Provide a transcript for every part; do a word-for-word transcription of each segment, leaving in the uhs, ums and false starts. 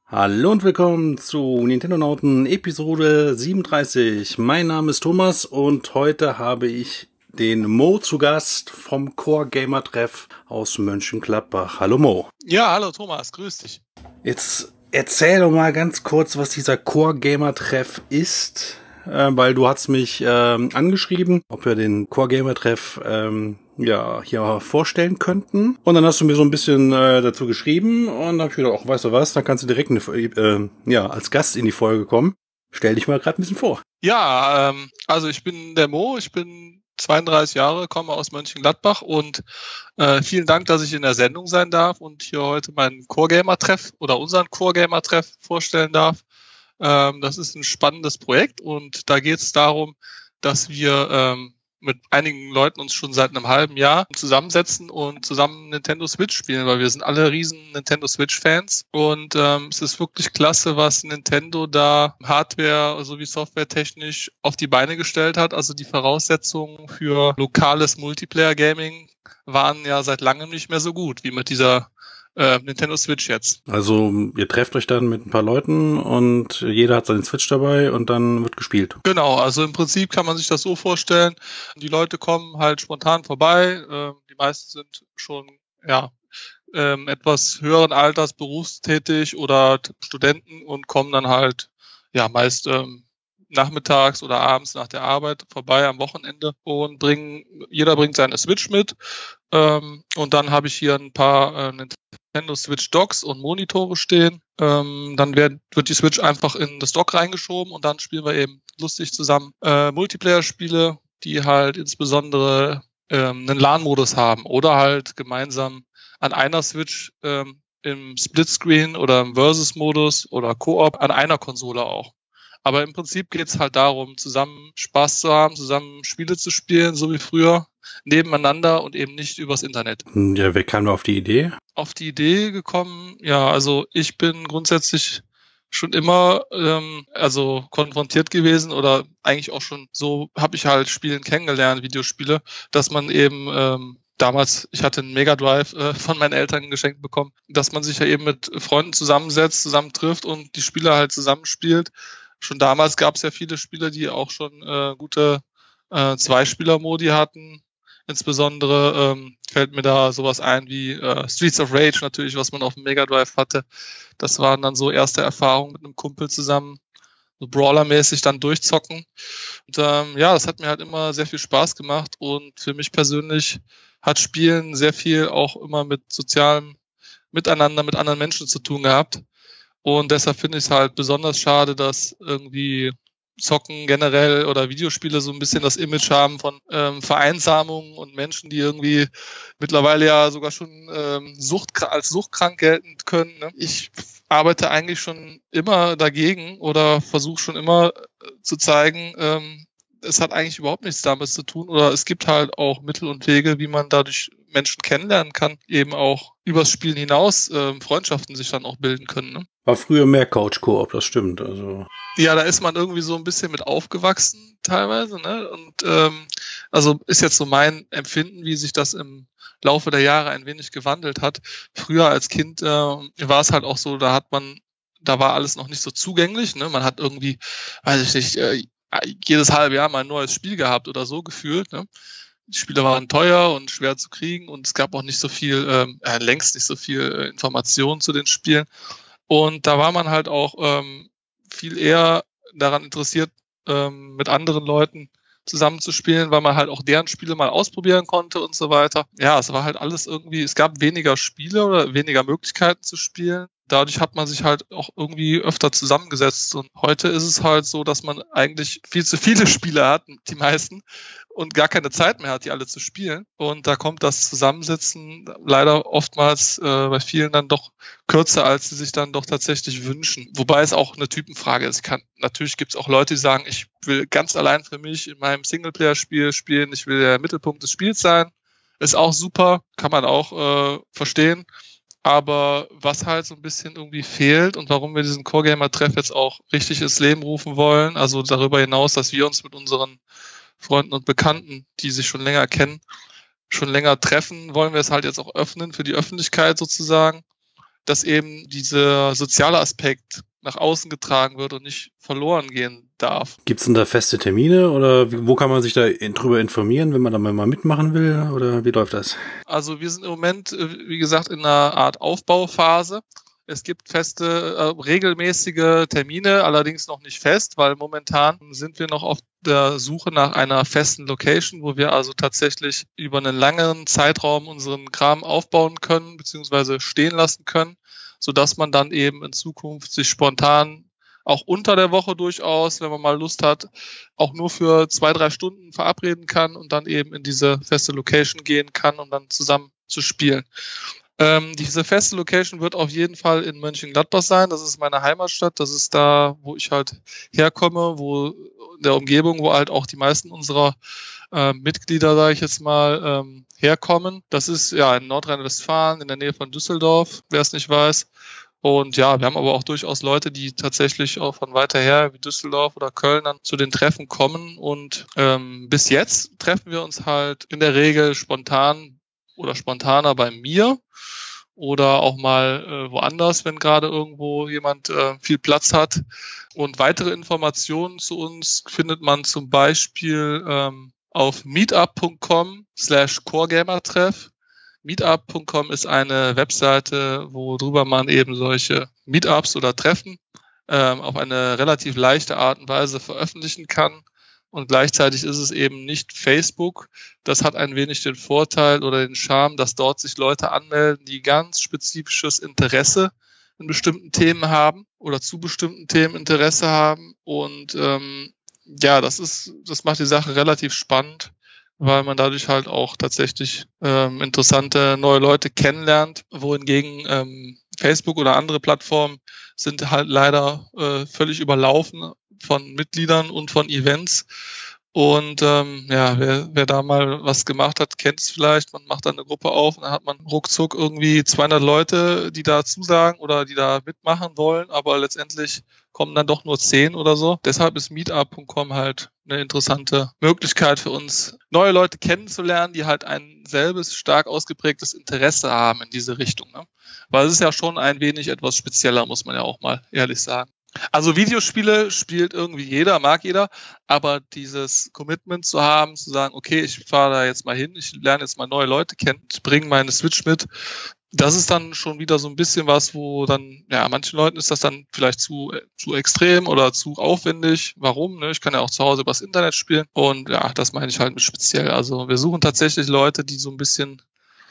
Hallo und willkommen zu Nintendo Nauten Episode siebenunddreißig. Mein Name ist Thomas und heute habe ich den Mo zu Gast vom Core Gamer Treff aus Mönchengladbach. Hallo Mo. Ja, hallo Thomas, grüß dich. Jetzt erzähl doch mal ganz kurz, was dieser Core Gamer Treff ist, äh, weil du hast mich ähm, angeschrieben, ob wir den Core Gamer Treff ähm, ja hier vorstellen könnten. Und dann hast du mir so ein bisschen äh, dazu geschrieben und dann hab ich gedacht, ach, weißt du was, dann kannst du direkt eine, äh, ja als Gast in die Folge kommen. Stell dich mal gerade ein bisschen vor. Ja, ähm, also ich bin der Mo, ich bin zweiunddreißig Jahre, komme aus Mönchengladbach und äh, vielen Dank, dass ich in der Sendung sein darf und hier heute meinen Core Gamer Treff oder unseren Core Gamer Treff vorstellen darf. Ähm, das ist ein spannendes Projekt und da geht es darum, dass wir ähm, mit einigen Leuten uns schon seit einem halben Jahr zusammensetzen und zusammen Nintendo Switch spielen, weil wir sind alle riesen Nintendo Switch-Fans und ähm, es ist wirklich klasse, was Nintendo da Hardware sowie Software-technisch auf die Beine gestellt hat. Also die Voraussetzungen für lokales Multiplayer-Gaming waren ja seit langem nicht mehr so gut wie mit dieser äh, Nintendo Switch jetzt. Also ihr trefft euch dann mit ein paar Leuten und jeder hat seinen Switch dabei und dann wird gespielt. Genau, also im Prinzip kann man sich das so vorstellen, die Leute kommen halt spontan vorbei, äh, die meisten sind schon ja ähm, etwas höheren Alters berufstätig oder t- Studenten und kommen dann halt ja meist ähm, nachmittags oder abends nach der Arbeit vorbei am Wochenende und bringen, jeder bringt seine Switch mit. Ähm, und dann habe ich hier ein paar äh, Nintendo Switch Docks und Monitore stehen. Ähm, dann wird, wird die Switch einfach in das Dock reingeschoben und dann spielen wir eben lustig zusammen äh, Multiplayer-Spiele, die halt insbesondere ähm, einen LAN-Modus haben oder halt gemeinsam an einer Switch ähm, im Splitscreen oder im Versus-Modus oder Koop an einer Konsole auch. Aber im Prinzip geht es halt darum, zusammen Spaß zu haben, zusammen Spiele zu spielen, so wie früher, nebeneinander und eben nicht übers Internet. Ja, wer kam da auf die Idee? Auf die Idee gekommen, ja, also ich bin grundsätzlich schon immer ähm, also konfrontiert gewesen oder eigentlich auch schon so habe ich halt Spielen kennengelernt, Videospiele, dass man eben ähm, damals, ich hatte einen Mega Drive äh, von meinen Eltern geschenkt bekommen, dass man sich ja eben mit Freunden zusammensetzt, zusammen trifft und die Spiele halt zusammenspielt. Schon damals gab es ja viele Spiele, die auch schon äh, gute äh, Zweispieler-Modi hatten. Insbesondere ähm, fällt mir da sowas ein wie äh, Streets of Rage natürlich, was man auf dem Mega Drive hatte. Das waren dann so erste Erfahrungen mit einem Kumpel zusammen, so Brawler-mäßig dann durchzocken. Und ähm, ja, das hat mir halt immer sehr viel Spaß gemacht und für mich persönlich hat Spielen sehr viel auch immer mit sozialem Miteinander, mit anderen Menschen zu tun gehabt. Und deshalb finde ich es halt besonders schade, dass irgendwie Zocken generell oder Videospiele so ein bisschen das Image haben von ähm, Vereinsamung und Menschen, die irgendwie mittlerweile ja sogar schon ähm, Sucht, als suchtkrank gelten können. Ne? Ich arbeite eigentlich schon immer dagegen oder versuche schon immer äh, zu zeigen, ähm, es hat eigentlich überhaupt nichts damit zu tun oder es gibt halt auch Mittel und Wege, wie man dadurch Menschen kennenlernen kann, eben auch übers Spielen hinaus äh, Freundschaften sich dann auch bilden können. Ne? War früher mehr Couch-Koop, das stimmt. Also Ja, da ist man irgendwie so ein bisschen mit aufgewachsen teilweise, ne? Und ähm, also ist jetzt so mein Empfinden, wie sich das im Laufe der Jahre ein wenig gewandelt hat. Früher als Kind äh, war es halt auch so, da hat man, da war alles noch nicht so zugänglich, ne? Man hat irgendwie, weiß ich nicht, äh, jedes halbe Jahr mal ein neues Spiel gehabt oder so gefühlt, ne? Die Spiele waren teuer und schwer zu kriegen und es gab auch nicht so viel, ähm, äh, längst nicht so viel äh, Informationen zu den Spielen. Und da war man halt auch ähm, viel eher daran interessiert, ähm, mit anderen Leuten zusammenzuspielen, weil man halt auch deren Spiele mal ausprobieren konnte und so weiter. Ja, es war halt alles irgendwie, es gab weniger Spiele oder weniger Möglichkeiten zu spielen. Dadurch hat man sich halt auch irgendwie öfter zusammengesetzt. Und heute ist es halt so, dass man eigentlich viel zu viele Spiele hat, die meisten, und gar keine Zeit mehr hat, die alle zu spielen. Und da kommt das Zusammensitzen leider oftmals äh, bei vielen dann doch kürzer, als sie sich dann doch tatsächlich wünschen. Wobei es auch eine Typenfrage ist. Kann, natürlich gibt es auch Leute, die sagen, ich will ganz allein für mich in meinem Singleplayer-Spiel spielen, ich will der Mittelpunkt des Spiels sein. Ist auch super, kann man auch äh, verstehen. Aber was halt so ein bisschen irgendwie fehlt und warum wir diesen Core Gamer Treff jetzt auch richtig ins Leben rufen wollen, also darüber hinaus, dass wir uns mit unseren Freunden und Bekannten, die sich schon länger kennen, schon länger treffen, wollen wir es halt jetzt auch öffnen für die Öffentlichkeit sozusagen, dass eben dieser soziale Aspekt nach außen getragen wird und nicht verloren gehen darf. Gibt's denn da feste Termine oder wie, wo kann man sich da in, drüber informieren, wenn man da mal mitmachen will oder wie läuft das? Also wir sind im Moment, wie gesagt, in einer Art Aufbauphase. Es gibt feste, äh, regelmäßige Termine, allerdings noch nicht fest, weil momentan sind wir noch auf der Suche nach einer festen Location, wo wir also tatsächlich über einen langen Zeitraum unseren Kram aufbauen können, beziehungsweise stehen lassen können, sodass man dann eben in Zukunft sich spontan auch unter der Woche durchaus, wenn man mal Lust hat, auch nur für zwei, drei Stunden verabreden kann und dann eben in diese feste Location gehen kann, um dann zusammen zu spielen. Ähm, diese feste Location wird auf jeden Fall in Mönchengladbach sein. Das ist meine Heimatstadt. Das ist da, wo ich halt herkomme, wo in der Umgebung, wo halt auch die meisten unserer äh, Mitglieder, sage ich jetzt mal, ähm, herkommen. Das ist ja in Nordrhein-Westfalen, in der Nähe von Düsseldorf, wer es nicht weiß. Und ja, wir haben aber auch durchaus Leute, die tatsächlich auch von weiter her, wie Düsseldorf oder Köln, dann zu den Treffen kommen. Und ähm, bis jetzt treffen wir uns halt in der Regel spontan oder spontaner bei mir oder auch mal äh, woanders, wenn gerade irgendwo jemand äh, viel Platz hat. Und weitere Informationen zu uns findet man zum Beispiel ähm, auf meetup punkt com slash coregamertreff. meetup punkt com ist eine Webseite, worüber man eben solche Meetups oder Treffen ähm, auf eine relativ leichte Art und Weise veröffentlichen kann. Und gleichzeitig ist es eben nicht Facebook. Das hat ein wenig den Vorteil oder den Charme, dass dort sich Leute anmelden, die ganz spezifisches Interesse in bestimmten Themen haben oder zu bestimmten Themen Interesse haben. Und ähm, ja, das ist, das macht die Sache relativ spannend, weil man dadurch halt auch tatsächlich ähm, interessante neue Leute kennenlernt, wohingegen ähm, Facebook oder andere Plattformen sind halt leider äh, völlig überlaufen von Mitgliedern und von Events. Und ähm, ja, wer, wer da mal was gemacht hat, kennt es vielleicht. Man macht dann eine Gruppe auf und dann hat man ruckzuck irgendwie zweihundert Leute, die da zusagen oder die da mitmachen wollen, aber letztendlich kommen dann doch nur zehn oder so. Deshalb ist meetup punkt com halt eine interessante Möglichkeit für uns, neue Leute kennenzulernen, die halt ein selbes, stark ausgeprägtes Interesse haben in diese Richtung. Ne? Weil es ist ja schon ein wenig etwas spezieller, muss man ja auch mal ehrlich sagen. Also Videospiele spielt irgendwie jeder, mag jeder, aber dieses Commitment zu haben, zu sagen, okay, ich fahre da jetzt mal hin, ich lerne jetzt mal neue Leute kennen, ich bringe meine Switch mit, das ist dann schon wieder so ein bisschen was, wo dann, ja, manchen Leuten ist das dann vielleicht zu zu extrem oder zu aufwendig. Warum? Ne? Ich kann ja auch zu Hause übers Internet spielen und ja, das meine ich halt mit speziell. Also wir suchen tatsächlich Leute, die so ein bisschen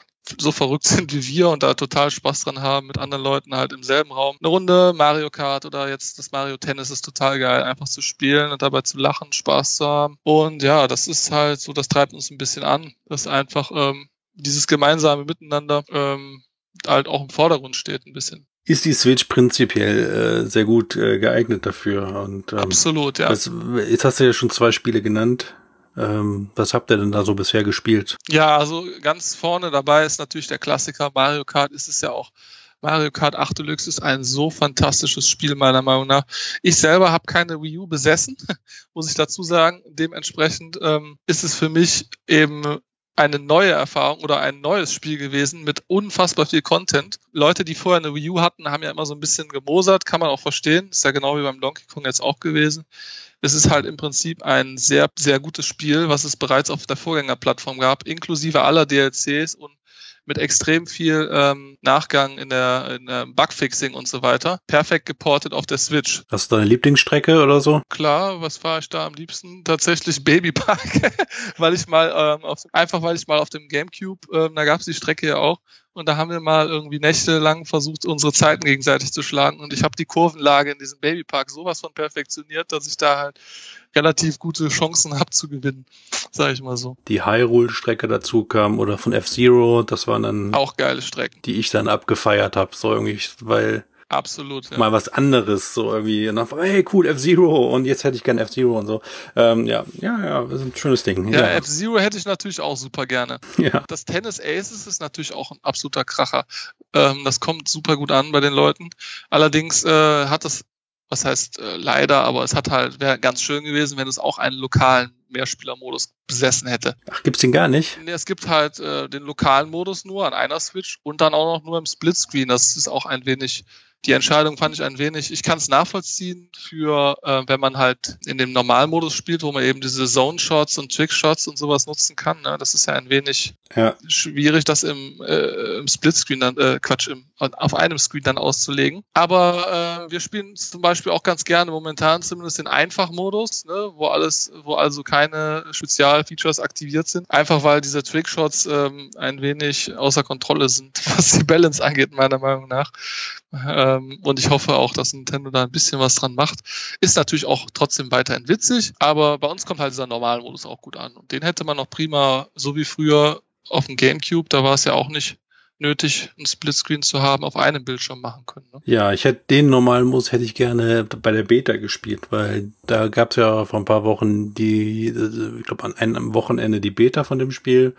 so verrückt sind wie wir und da total Spaß dran haben, mit anderen Leuten halt im selben Raum eine Runde Mario Kart oder jetzt das Mario Tennis ist total geil, einfach zu spielen und dabei zu lachen, Spaß zu haben. Und ja, das ist halt so, das treibt uns ein bisschen an, dass einfach ähm, dieses gemeinsame Miteinander ähm, halt auch im Vordergrund steht ein bisschen. Ist die Switch prinzipiell äh, sehr gut äh, geeignet dafür? Und ähm, absolut, ja. Das, jetzt hast du ja schon zwei Spiele genannt. Ähm, was habt ihr denn da so bisher gespielt? Ja, also ganz vorne dabei ist natürlich der Klassiker Mario Kart. Ist es ja auch. Mario Kart acht Deluxe ist ein so fantastisches Spiel, meiner Meinung nach. Ich selber habe keine Wii U besessen, muss ich dazu sagen. Dementsprechend ähm, ist es für mich eben eine neue Erfahrung oder ein neues Spiel gewesen mit unfassbar viel Content. Leute, die vorher eine Wii U hatten, haben ja immer so ein bisschen gemosert, kann man auch verstehen. Ist ja genau wie beim Donkey Kong jetzt auch gewesen. Es ist halt im Prinzip ein sehr, sehr gutes Spiel, was es bereits auf der Vorgängerplattform gab, inklusive aller D L Cs und mit extrem viel ähm, Nachgang in der, in der Bugfixing und so weiter. Perfekt geportet auf der Switch. Hast du deine Lieblingsstrecke oder so? Klar, was fahre ich da am liebsten? Tatsächlich Baby Park, weil ich mal ähm, auf, einfach weil ich mal auf dem Gamecube, ähm, da gab es die Strecke ja auch, und da haben wir mal irgendwie nächtelang versucht, unsere Zeiten gegenseitig zu schlagen, und ich habe die Kurvenlage in diesem Baby Park sowas von perfektioniert, dass ich da halt relativ gute Chancen habe zu gewinnen, sage ich mal so. Die Hyrule-Strecke dazu kam oder von F-Zero, das waren dann auch geile Strecken, die ich dann abgefeiert habe, so irgendwie, weil absolut, ja. Mal was anderes, so irgendwie, und dann, hey, cool, F-Zero, und jetzt hätte ich gern F-Zero und so. Ähm, ja, ja, ja, das ist ein schönes Ding. Ja, ja. F-Zero hätte ich natürlich auch super gerne. Ja. Das Tennis Aces ist natürlich auch ein absoluter Kracher. Ähm, das kommt super gut an bei den Leuten. Allerdings äh, hat das Was heißt äh, leider, aber es hat halt, wäre ganz schön gewesen, wenn es auch einen lokalen Mehrspielermodus besessen hätte. Ach, gibt's den gar nicht? Nee, es gibt halt äh, den lokalen Modus nur an einer Switch und dann auch noch nur im Splitscreen. Das ist auch ein wenig, die Entscheidung fand ich ein wenig, ich kann es nachvollziehen für, äh, wenn man halt in dem Normalmodus spielt, wo man eben diese Zone-Shots und Trick-Shots und sowas nutzen kann. Ne? Das ist ja ein wenig ja. schwierig, das im, äh, im Splitscreen dann, äh, Quatsch, im, auf einem Screen dann auszulegen. Aber äh, wir spielen zum Beispiel auch ganz gerne momentan zumindest den Einfachmodus, ne? wo alles, wo also keine Spezialfeatures aktiviert sind. Einfach weil diese Trickshots ähm, ein wenig außer Kontrolle sind, was die Balance angeht, meiner Meinung nach. Ähm, und ich hoffe auch, dass Nintendo da ein bisschen was dran macht. Ist natürlich auch trotzdem weiterhin witzig, aber bei uns kommt halt dieser Normalmodus auch gut an. Und den hätte man noch prima, so wie früher auf dem GameCube, da war es ja auch nicht nötig, einen Splitscreen zu haben, auf einem Bildschirm machen können. Ne? Ja, ich hätte den normalen Modus hätte ich gerne bei der Beta gespielt, weil da gab es ja vor ein paar Wochen die, ich glaube an einem Wochenende die Beta von dem Spiel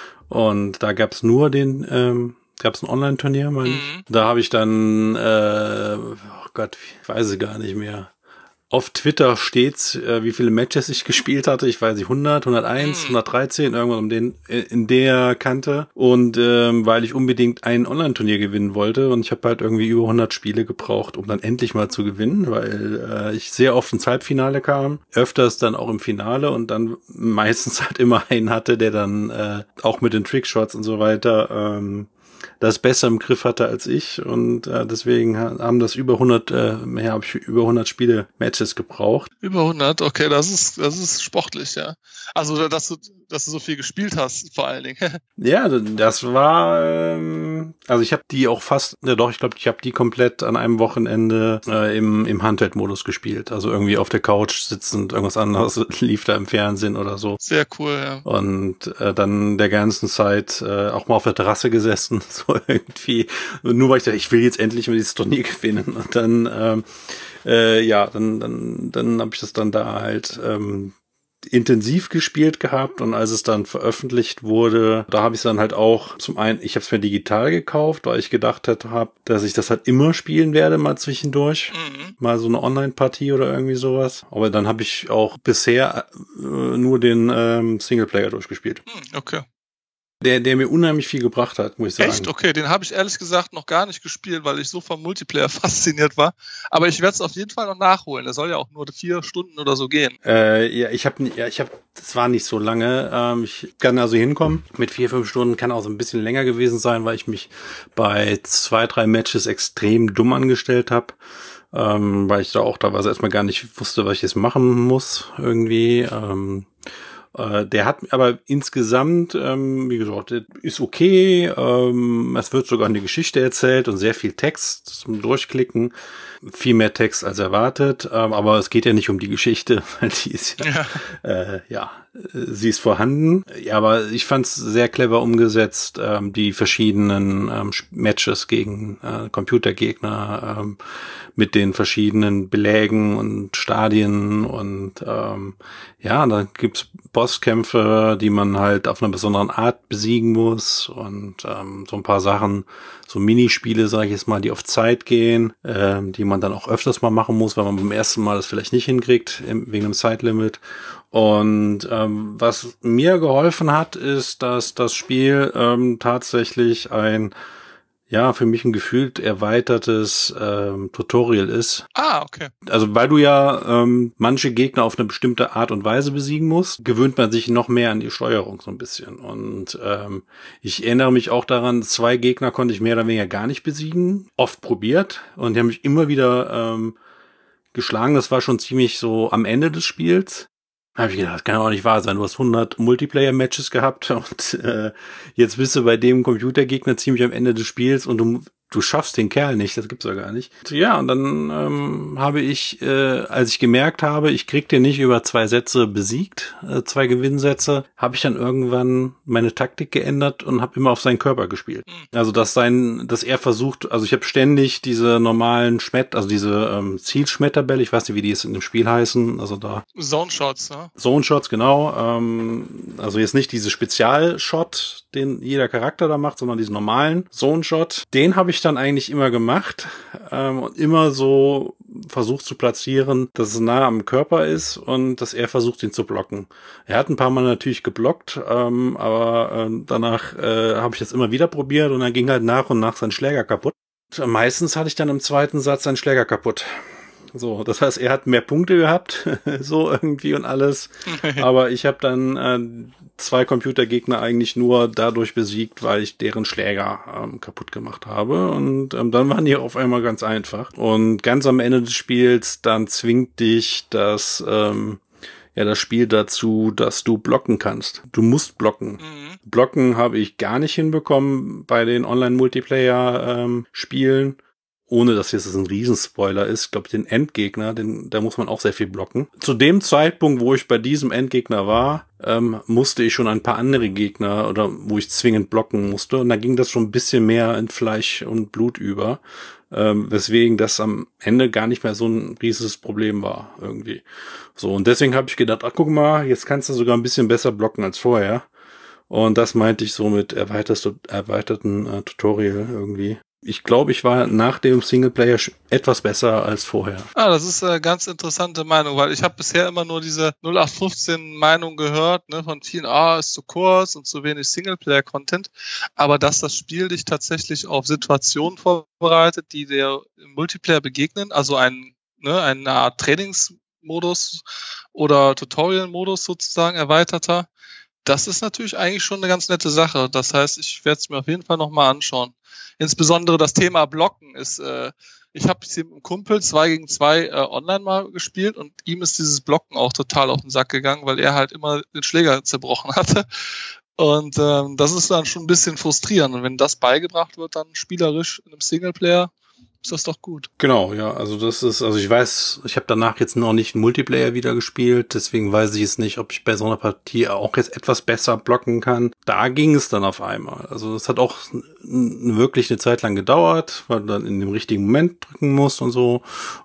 und da gab es nur den, ähm, gab es ein Online-Turnier, meine ich. Mhm. Da habe ich dann, äh, oh Gott, ich weiß es gar nicht mehr. Auf Twitter steht's, äh, wie viele Matches ich gespielt hatte. Ich weiß nicht, hundert, hunderteins, mm. hundertdreizehn, irgendwann um den in der Kante. Und ähm, weil ich unbedingt ein Online-Turnier gewinnen wollte und ich habe halt irgendwie über hundert Spiele gebraucht, um dann endlich mal zu gewinnen, weil äh, ich sehr oft ins Halbfinale kam, öfters dann auch im Finale und dann meistens halt immer einen hatte, der dann äh, auch mit den Trickshots und so weiter ähm, das besser im Griff hatte als ich und äh, deswegen haben das über hundert, äh, mehr habe ich über hundert Spiele Matches gebraucht. Über hundert, okay, das ist das ist sportlich, ja. Also dass du dass du so viel gespielt hast, vor allen Dingen. Ja, das war, ähm, also ich habe die auch fast, ja doch, ich glaube, ich habe die komplett an einem Wochenende äh, im im Handheld-Modus gespielt, also irgendwie auf der Couch sitzend, irgendwas anderes lief da im Fernsehen oder so. Sehr cool, ja. Und äh, dann der ganzen Zeit äh, auch mal auf der Terrasse gesessen, so irgendwie, nur weil ich dachte, ich will jetzt endlich mal dieses Turnier gewinnen. Und dann, ähm, äh, ja, dann, dann, dann habe ich das dann da halt ähm, intensiv gespielt gehabt und als es dann veröffentlicht wurde, da habe ich es dann halt auch zum einen, ich habe es mir digital gekauft, weil ich gedacht habe, dass ich das halt immer spielen werde, mal zwischendurch, mhm. mal so eine Online-Partie oder irgendwie sowas. Aber dann habe ich auch bisher äh, nur den ähm, Singleplayer durchgespielt. Okay. Der, der mir unheimlich viel gebracht hat, muss ich sagen. Echt? Okay, den habe ich ehrlich gesagt noch gar nicht gespielt, weil ich so vom Multiplayer fasziniert war. Aber ich werde es auf jeden Fall noch nachholen. Der soll ja auch nur vier Stunden oder so gehen. Äh, ja, ich habe, ja, ich habe, das war nicht so lange. Ähm, ich kann also hinkommen. Mit vier, fünf Stunden kann auch so ein bisschen länger gewesen sein, weil ich mich bei zwei, drei Matches extrem dumm angestellt habe. Ähm, weil ich da auch teilweise erstmal gar nicht wusste, was ich jetzt machen muss irgendwie. Ähm, Der hat aber insgesamt, ähm, wie gesagt, ist okay. Ähm, es wird sogar eine Geschichte erzählt und sehr viel Text zum Durchklicken. Viel mehr Text als erwartet. Ähm, aber es geht ja nicht um die Geschichte, weil die ist ja, ja. Äh, ja, sie ist vorhanden. Ja, aber ich fand es sehr clever umgesetzt, ähm, die verschiedenen ähm, Matches gegen äh, Computergegner ähm, mit den verschiedenen Belägen und Stadien und ähm, ja, da gibt's Bosskämpfe, die man halt auf einer besonderen Art besiegen muss und ähm, so ein paar Sachen, so Minispiele, sage ich jetzt mal, die auf Zeit gehen, ähm, die man dann auch öfters mal machen muss, weil man beim ersten Mal das vielleicht nicht hinkriegt, im, wegen einem Zeitlimit. Und ähm, was mir geholfen hat, ist, dass das Spiel ähm, tatsächlich ein ja, für mich ein gefühlt erweitertes ähm, Tutorial ist. Ah, okay. Also weil du ja ähm, manche Gegner auf eine bestimmte Art und Weise besiegen musst, gewöhnt man sich noch mehr an die Steuerung so ein bisschen. Und ähm, ich erinnere mich auch daran, zwei Gegner konnte ich mehr oder weniger gar nicht besiegen. Oft probiert und die haben mich immer wieder ähm, geschlagen. Das war schon ziemlich so am Ende des Spiels. Da habe ich gedacht, das kann auch nicht wahr sein. Du hast hundert Multiplayer-Matches gehabt und äh, jetzt bist du bei dem Computergegner ziemlich am Ende des Spiels und du du schaffst den Kerl nicht, das gibt's ja gar nicht. Ja, und dann ähm, habe ich, äh, als ich gemerkt habe, ich krieg den nicht über zwei Sätze besiegt, äh, zwei Gewinnsätze, habe ich dann irgendwann meine Taktik geändert und habe immer auf seinen Körper gespielt. Also dass sein, dass er versucht, also ich habe ständig diese normalen Schmett, also diese ähm, Zielschmetterbälle, ich weiß nicht, wie die jetzt in dem Spiel heißen, also da Zone Shots, ne? Zone Shots, genau. Ähm, also jetzt nicht diese Spezialshot, den jeder Charakter da macht, sondern diesen normalen Zone Shot. Den habe ich dann eigentlich immer gemacht ähm, und immer so versucht zu platzieren, dass es nah am Körper ist und dass er versucht, ihn zu blocken. Er hat ein paar Mal natürlich geblockt, ähm, aber äh, danach äh, habe ich das immer wieder probiert und dann ging halt nach und nach sein Schläger kaputt. Und meistens hatte ich dann im zweiten Satz seinen Schläger kaputt. So, das heißt, er hat mehr Punkte gehabt, so irgendwie und alles. Aber ich habe dann äh, zwei Computergegner eigentlich nur dadurch besiegt, weil ich deren Schläger ähm, kaputt gemacht habe. Und ähm, dann waren die auf einmal ganz einfach. Und ganz am Ende des Spiels, dann zwingt dich das, ähm, ja, das Spiel dazu, dass du blocken kannst. Du musst blocken. Mhm. Blocken habe ich gar nicht hinbekommen bei den Online-Multiplayer-Spielen. Ähm, Ohne dass jetzt ein Riesenspoiler ist. Ich glaube, den Endgegner, den, da muss man auch sehr viel blocken. Zu dem Zeitpunkt, wo ich bei diesem Endgegner war, ähm, musste ich schon ein paar andere Gegner oder wo ich zwingend blocken musste. Und da ging das schon ein bisschen mehr in Fleisch und Blut über. Ähm, weswegen das am Ende gar nicht mehr so ein riesiges Problem war irgendwie. So, und deswegen habe ich gedacht, ach guck mal, jetzt kannst du sogar ein bisschen besser blocken als vorher. Und das meinte ich so mit erweiterten äh, Tutorial irgendwie. Ich glaube, ich war nach dem Singleplayer etwas besser als vorher. Ah, das ist eine ganz interessante Meinung, weil ich habe bisher immer nur diese null acht fünfzehn Meinung gehört, ne, von vielen, ah, ist zu kurz und zu wenig Singleplayer-Content. Aber dass das Spiel dich tatsächlich auf Situationen vorbereitet, die dir im Multiplayer begegnen, also ein, ne, eine Art Trainingsmodus oder Tutorial-Modus sozusagen erweiterter, das ist natürlich eigentlich schon eine ganz nette Sache. Das heißt, ich werde es mir auf jeden Fall nochmal anschauen. Insbesondere das Thema Blocken ist, äh, ich habe mit einem Kumpel zwei gegen zwei äh, online mal gespielt und ihm ist dieses Blocken auch total auf den Sack gegangen, weil er halt immer den Schläger zerbrochen hatte. Und ähm, das ist dann schon ein bisschen frustrierend. Und wenn das beigebracht wird, dann spielerisch in einem Singleplayer, ist das doch gut. Genau, ja, also das ist, also ich weiß, ich habe danach jetzt noch nicht einen Multiplayer wieder gespielt, deswegen weiß ich es nicht, ob ich bei so einer Partie auch jetzt etwas besser blocken kann. Da ging es dann auf einmal. Also es hat auch wirklich eine Zeit lang gedauert, weil du dann in dem richtigen Moment drücken musst und so.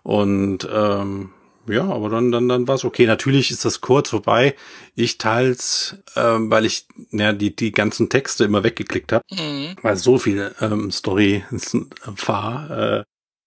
Und ähm, ja, aber dann dann dann war es okay. Natürlich ist das kurz vorbei. Ich teils, ähm, weil ich ja die die ganzen Texte immer weggeklickt habe, mhm. weil so viel ähm, Story war. Äh,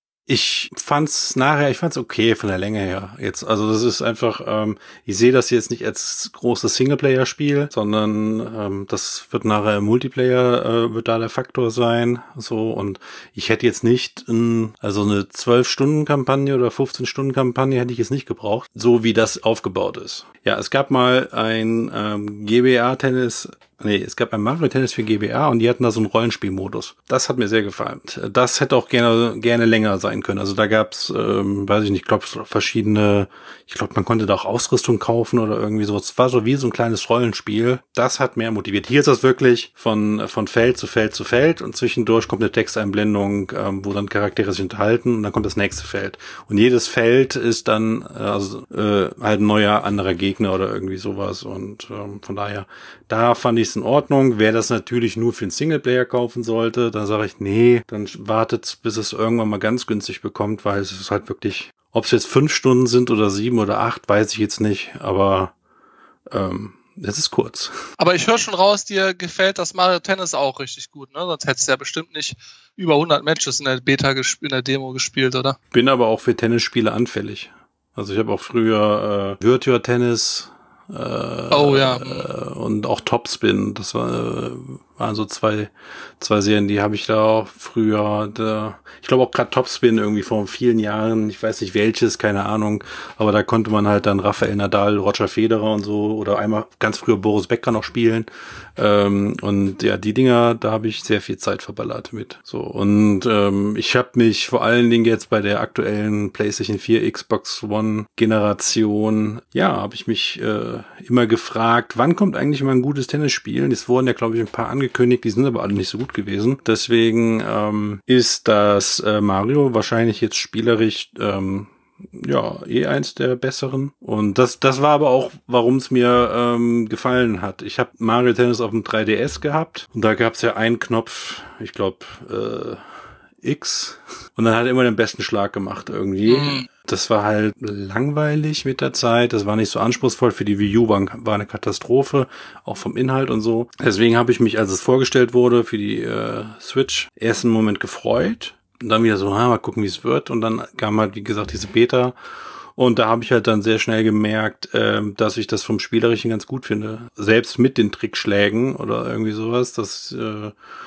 Ich fand's nachher, ich fand's okay von der Länge her jetzt. Also das ist einfach, ähm, ich sehe das jetzt nicht als großes Singleplayer-Spiel, sondern ähm, das wird nachher im Multiplayer, äh, wird da der Faktor sein. So, und ich hätte jetzt nicht, ein, also eine zwölf-Stunden-Kampagne oder fünfzehn-Stunden-Kampagne hätte ich jetzt nicht gebraucht, so wie das aufgebaut ist. Ja, es gab mal ein ähm, G B A-Tennis, nee, es gab ein Mario Tennis für G B A und die hatten da so einen Rollenspielmodus. Das hat mir sehr gefallen. Das hätte auch gerne gerne länger sein können. Also da gab's, ähm, weiß ich nicht, ich glaube verschiedene, ich glaube man konnte da auch Ausrüstung kaufen oder irgendwie so. Es war so wie so ein kleines Rollenspiel. Das hat mehr motiviert. Hier ist das wirklich von von Feld zu Feld zu Feld und zwischendurch kommt eine Texteinblendung, ähm, wo dann Charaktere sich unterhalten und dann kommt das nächste Feld. Und jedes Feld ist dann äh, also äh, halt ein neuer anderer Gegner oder irgendwie sowas und ähm, von daher, da fand ich es in Ordnung. Wer das natürlich nur für einen Singleplayer kaufen sollte, dann sage ich, nee, dann wartet, bis es irgendwann mal ganz günstig bekommt, weil es ist halt wirklich, ob es jetzt fünf Stunden sind oder sieben oder acht, weiß ich jetzt nicht, aber ähm, es ist kurz. Aber ich höre schon raus, dir gefällt das Mario Tennis auch richtig gut, ne? Sonst hättest du ja bestimmt nicht über hundert Matches in der Beta, gesp- in der Demo gespielt, oder? Bin aber auch für Tennisspiele anfällig. Also ich habe auch früher äh, Virtua Tennis äh, oh, ja. äh, und auch Topspin. Das war, äh, waren so zwei zwei Serien, die habe ich da auch früher. Da, ich glaube auch gerade Topspin irgendwie vor vielen Jahren. Ich weiß nicht welches, keine Ahnung. Aber da konnte man halt dann Rafael Nadal, Roger Federer und so oder einmal ganz früher Boris Becker noch spielen. Ähm, und ja, die Dinger, da habe ich sehr viel Zeit verballert mit. So und ähm, ich habe mich vor allen Dingen jetzt bei der aktuellen PlayStation vier, Xbox One Generation, ja, habe ich mich äh, immer gefragt, wann kommt eigentlich mal ein gutes Tennisspiel? Es wurden ja, glaube ich, ein paar angekündigt, die sind aber alle nicht so gut gewesen. Deswegen ähm, ist das äh, Mario wahrscheinlich jetzt spielerisch ähm, ja, eh eins der besseren. Und das das war aber auch, warum es mir ähm, gefallen hat. Ich habe Mario Tennis auf dem drei D S gehabt und da gab es ja einen Knopf, ich glaube äh, X, und dann hat er immer den besten Schlag gemacht irgendwie. Mhm. Das war halt langweilig mit der Zeit. Das war nicht so anspruchsvoll. Für die Wii U war, war eine Katastrophe, auch vom Inhalt und so. Deswegen habe ich mich, als es vorgestellt wurde, für die äh, Switch ersten Moment gefreut. Und dann wieder so, ah, mal gucken, wie es wird. Und dann kam halt, wie gesagt, diese Beta. Und da habe ich halt dann sehr schnell gemerkt, äh, dass ich das vom Spielerischen ganz gut finde. Selbst mit den Trickschlägen oder irgendwie sowas, dass äh,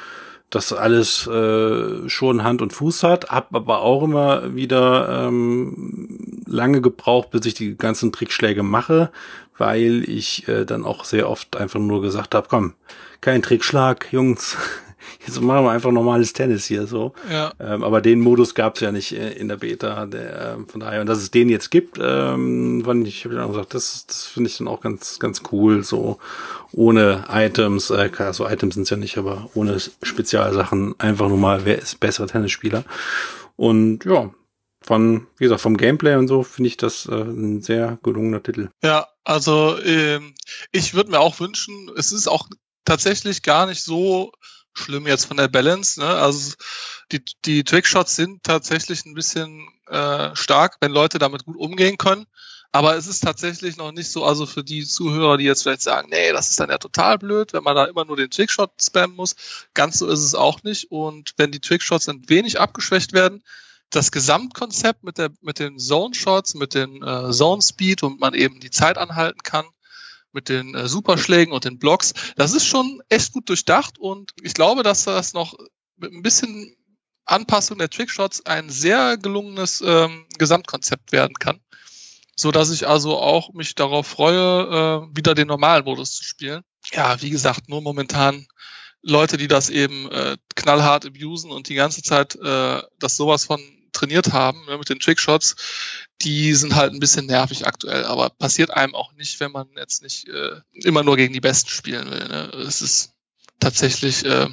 das alles äh, schon Hand und Fuß hat. Hab aber auch immer wieder ähm, lange gebraucht, bis ich die ganzen Trickschläge mache, weil ich äh, dann auch sehr oft einfach nur gesagt habe, komm, kein Trickschlag, Jungs. Jetzt machen wir einfach normales Tennis hier so. Ja. Ähm, aber den Modus gab es ja nicht äh, in der Beta. Der, äh, von daher, und dass es den jetzt gibt, ähm, fand ich, ich habe dann auch gesagt, das, das finde ich dann auch ganz, ganz cool. So ohne Items, äh, klar, so Items sind es ja nicht, aber ohne Spezialsachen einfach nur mal, wer ist besserer Tennisspieler. Und ja, von, wie gesagt, vom Gameplay und so finde ich das äh, ein sehr gelungener Titel. Ja, also ähm, ich würde mir auch wünschen, es ist auch tatsächlich gar nicht so schlimm jetzt von der Balance, ne? Also die die Trickshots sind tatsächlich ein bisschen äh, stark, wenn Leute damit gut umgehen können. Aber es ist tatsächlich noch nicht so, also für die Zuhörer, die jetzt vielleicht sagen, nee, das ist dann ja total blöd, wenn man da immer nur den Trickshot spammen muss. Ganz so ist es auch nicht. Und wenn die Trickshots ein wenig abgeschwächt werden, das Gesamtkonzept mit der mit den Zone-Shots, mit den äh, Zone-Speed und man eben die Zeit anhalten kann, mit den äh, Superschlägen und den Blocks. Das ist schon echt gut durchdacht und ich glaube, dass das noch mit ein bisschen Anpassung der Trickshots ein sehr gelungenes ähm, Gesamtkonzept werden kann, so dass ich also auch mich darauf freue, äh, wieder den normalen Modus zu spielen. Ja, wie gesagt, nur momentan Leute, die das eben äh, knallhart abusen und die ganze Zeit äh, das sowas von trainiert haben, ne, mit den Trickshots, die sind halt ein bisschen nervig aktuell, aber passiert einem auch nicht, wenn man jetzt nicht äh, immer nur gegen die Besten spielen will. Ne? Es ist tatsächlich äh,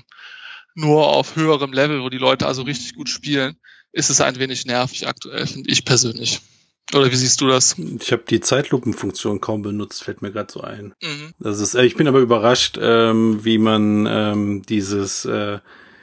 nur auf höherem Level, wo die Leute also richtig gut spielen, ist es ein wenig nervig aktuell, finde ich persönlich. Oder wie siehst du das? Ich habe die Zeitlupenfunktion kaum benutzt, fällt mir gerade so ein. Mhm. Das ist, äh, ich bin aber überrascht, ähm, wie man ähm, dieses äh,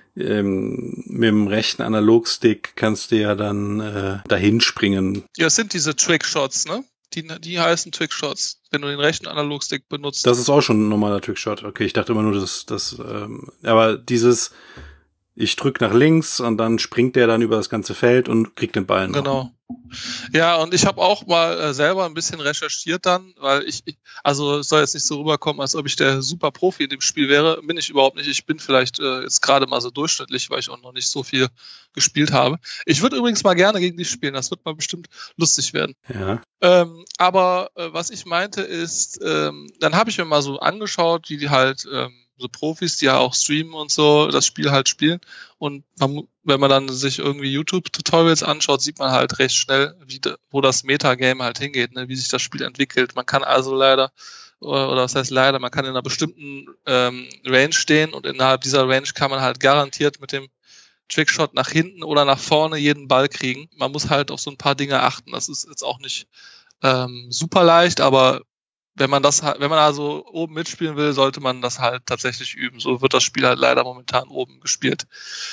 ähm, mit dem rechten Analogstick kannst du ja dann äh, dahin springen. Ja, es sind diese Trickshots, ne? Die, die heißen Trickshots, wenn du den rechten Analogstick benutzt. Das ist auch schon ein normaler Trickshot. Okay, ich dachte immer nur, dass das, ähm, aber dieses, ich drück nach links und dann springt der dann über das ganze Feld und kriegt den Ball noch. Genau. Ja, und ich habe auch mal äh, selber ein bisschen recherchiert dann, weil ich, ich, also es soll jetzt nicht so rüberkommen, als ob ich der super Profi in dem Spiel wäre. Bin ich überhaupt nicht. Ich bin vielleicht äh, jetzt gerade mal so durchschnittlich, weil ich auch noch nicht so viel gespielt habe. Ich würde übrigens mal gerne gegen dich spielen. Das wird mal bestimmt lustig werden. Ja. Ähm, aber äh, was ich meinte ist, ähm, dann habe ich mir mal so angeschaut, wie die halt ähm, so Profis, die ja auch streamen und so, das Spiel halt spielen. Und man, wenn man dann sich irgendwie YouTube-Tutorials anschaut, sieht man halt recht schnell, wie de, wo das Metagame halt hingeht, ne, wie sich das Spiel entwickelt. Man kann also leider, oder was heißt leider, man kann in einer bestimmten ähm, Range stehen und innerhalb dieser Range kann man halt garantiert mit dem Trickshot nach hinten oder nach vorne jeden Ball kriegen. Man muss halt auf so ein paar Dinge achten. Das ist jetzt auch nicht ähm, super leicht, aber wenn man das, wenn man also oben mitspielen will, sollte man das halt tatsächlich üben. So wird das Spiel halt leider momentan oben gespielt.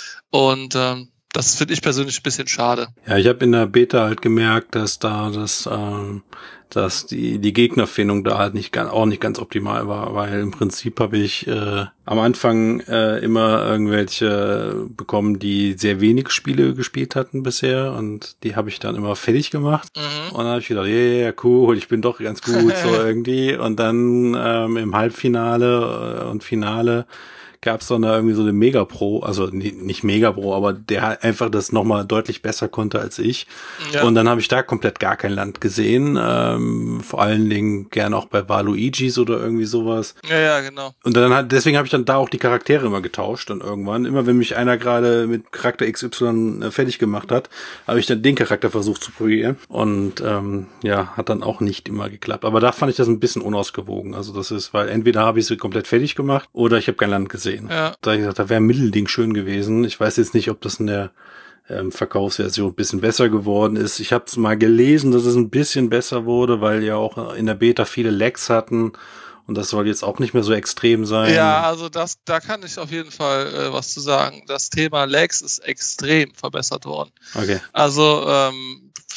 Und ähm, das finde ich persönlich ein bisschen schade. Ja, ich habe in der Beta halt gemerkt, dass da das, ähm, dass die die Gegnerfindung da halt nicht ganz, auch nicht ganz optimal war, weil im Prinzip habe ich äh, am Anfang äh, immer irgendwelche bekommen, die sehr wenig Spiele gespielt hatten bisher und die habe ich dann immer fertig gemacht. Mhm. Und dann habe ich gedacht, ja, yeah, cool, ich bin doch ganz gut so irgendwie. Und dann ähm, im Halbfinale äh, und Finale gab es dann da irgendwie so eine Mega-Pro, also nicht Mega-Pro, aber der einfach das nochmal deutlich besser konnte als ich. Ja. Und dann habe ich da komplett gar kein Land gesehen. Ähm, vor allen Dingen gern auch bei Waluigis oder irgendwie sowas. Ja, ja, genau. Und dann hat, deswegen habe ich dann da auch die Charaktere immer getauscht und irgendwann. Immer wenn mich einer gerade mit Charakter X Y fertig gemacht hat, habe ich dann den Charakter versucht zu probieren. Und ähm, ja, hat dann auch nicht immer geklappt. Aber da fand ich das ein bisschen unausgewogen. Also das ist, weil entweder habe ich sie komplett fertig gemacht oder ich habe kein Land gesehen. Ja. Da habe ich gesagt, da wäre ein Mittelding schön gewesen. Ich weiß jetzt nicht, ob das in der ähm, Verkaufsversion ein bisschen besser geworden ist. Ich habe es mal gelesen, dass es ein bisschen besser wurde, weil ja auch in der Beta viele Lags hatten und das soll jetzt auch nicht mehr so extrem sein. Ja, also das, da kann ich auf jeden Fall äh, was zu sagen. Das Thema Lags ist extrem verbessert worden. Okay. Also ähm,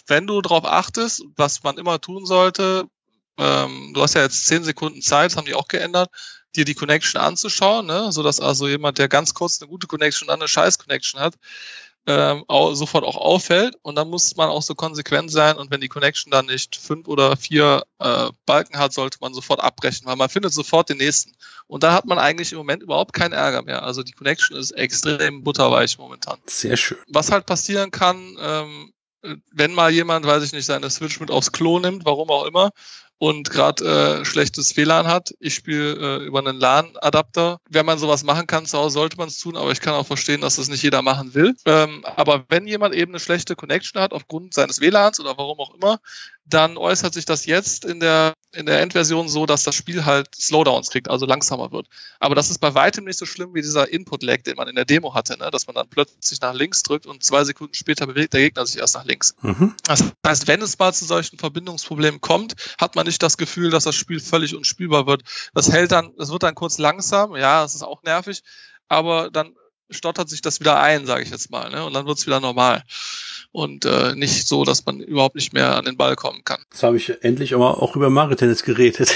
wenn du darauf achtest, was man immer tun sollte, ähm, du hast ja jetzt zehn Sekunden Zeit, das haben die auch geändert, dir die Connection anzuschauen, ne? Sodass also jemand, der ganz kurz eine gute Connection und dann eine scheiß Connection hat, ähm, auch, sofort auch auffällt. Und dann muss man auch so konsequent sein. Und wenn die Connection dann nicht fünf oder vier äh, Balken hat, sollte man sofort abbrechen, weil man findet sofort den nächsten. Und da hat man eigentlich im Moment überhaupt keinen Ärger mehr. Also die Connection ist extrem butterweich momentan. Sehr schön. Was halt passieren kann, ähm, wenn mal jemand, weiß ich nicht, seine Switch mit aufs Klo nimmt, warum auch immer, und gerade äh, schlechtes W L A N hat. Ich spiele äh, über einen LAN-Adapter. Wenn man sowas machen kann zu Hause, sollte man es tun, aber ich kann auch verstehen, dass das nicht jeder machen will. Ähm, aber wenn jemand eben eine schlechte Connection hat, aufgrund seines W L A Ns oder warum auch immer, dann äußert sich das jetzt in der in der Endversion so, dass das Spiel halt Slowdowns kriegt, also langsamer wird. Aber das ist bei weitem nicht so schlimm wie dieser Input-Lag, den man in der Demo hatte, ne? Dass man dann plötzlich nach links drückt und zwei Sekunden später bewegt der Gegner sich erst nach links. Mhm. Das heißt, wenn es mal zu solchen Verbindungsproblemen kommt, hat man nicht das Gefühl, dass das Spiel völlig unspielbar wird. Das hält dann, das wird dann kurz langsam, ja, das ist auch nervig, aber dann stottert sich das wieder ein, sage ich jetzt mal, ne? Und dann wird's wieder normal. Und äh, nicht so, dass man überhaupt nicht mehr an den Ball kommen kann. Jetzt habe ich endlich aber auch über Mario Tennis geredet.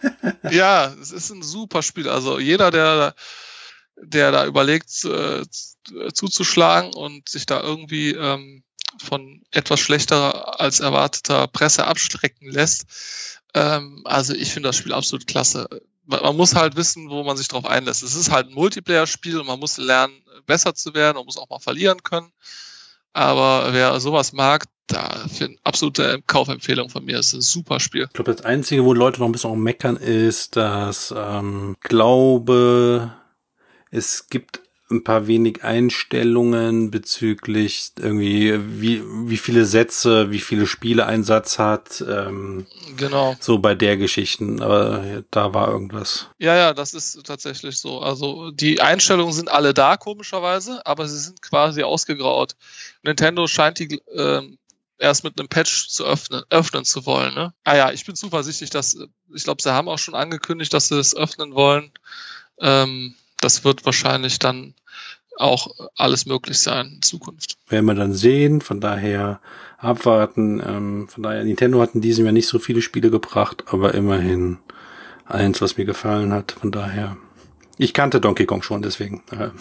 Ja, es ist ein super Spiel. Also jeder, der der da überlegt, äh, zuzuschlagen und sich da irgendwie ähm, von etwas schlechterer als erwarteter Presse abschrecken lässt, ähm, also ich finde das Spiel absolut klasse. Man muss halt wissen, wo man sich drauf einlässt. Es ist halt ein Multiplayer-Spiel und man muss lernen, besser zu werden und muss auch mal verlieren können. Aber wer sowas mag, da für eine absolute Kaufempfehlung von mir. Es ist ein super Spiel. Ich glaube, das Einzige, wo Leute noch ein bisschen auch meckern, ist, dass ähm, glaube, es gibt ein paar wenig Einstellungen bezüglich irgendwie, wie wie viele Sätze, wie viele Spiele ein Satz hat. Ähm, genau. So bei der Geschichten, aber da war irgendwas. Ja, ja, das ist tatsächlich so. Also die Einstellungen sind alle da, komischerweise, aber sie sind quasi ausgegraut. Nintendo scheint die ähm, erst mit einem Patch zu öffnen, öffnen zu wollen. Ne? Ah ja, ich bin zuversichtlich, dass, ich glaube, sie haben auch schon angekündigt, dass sie es öffnen wollen. Ähm, das wird wahrscheinlich dann auch alles möglich sein in Zukunft. Werden wir dann sehen, von daher abwarten. Ähm, von daher, Nintendo hat in diesem Jahr nicht so viele Spiele gebracht, aber immerhin eins, was mir gefallen hat. Von daher, ich kannte Donkey Kong schon, deswegen äh,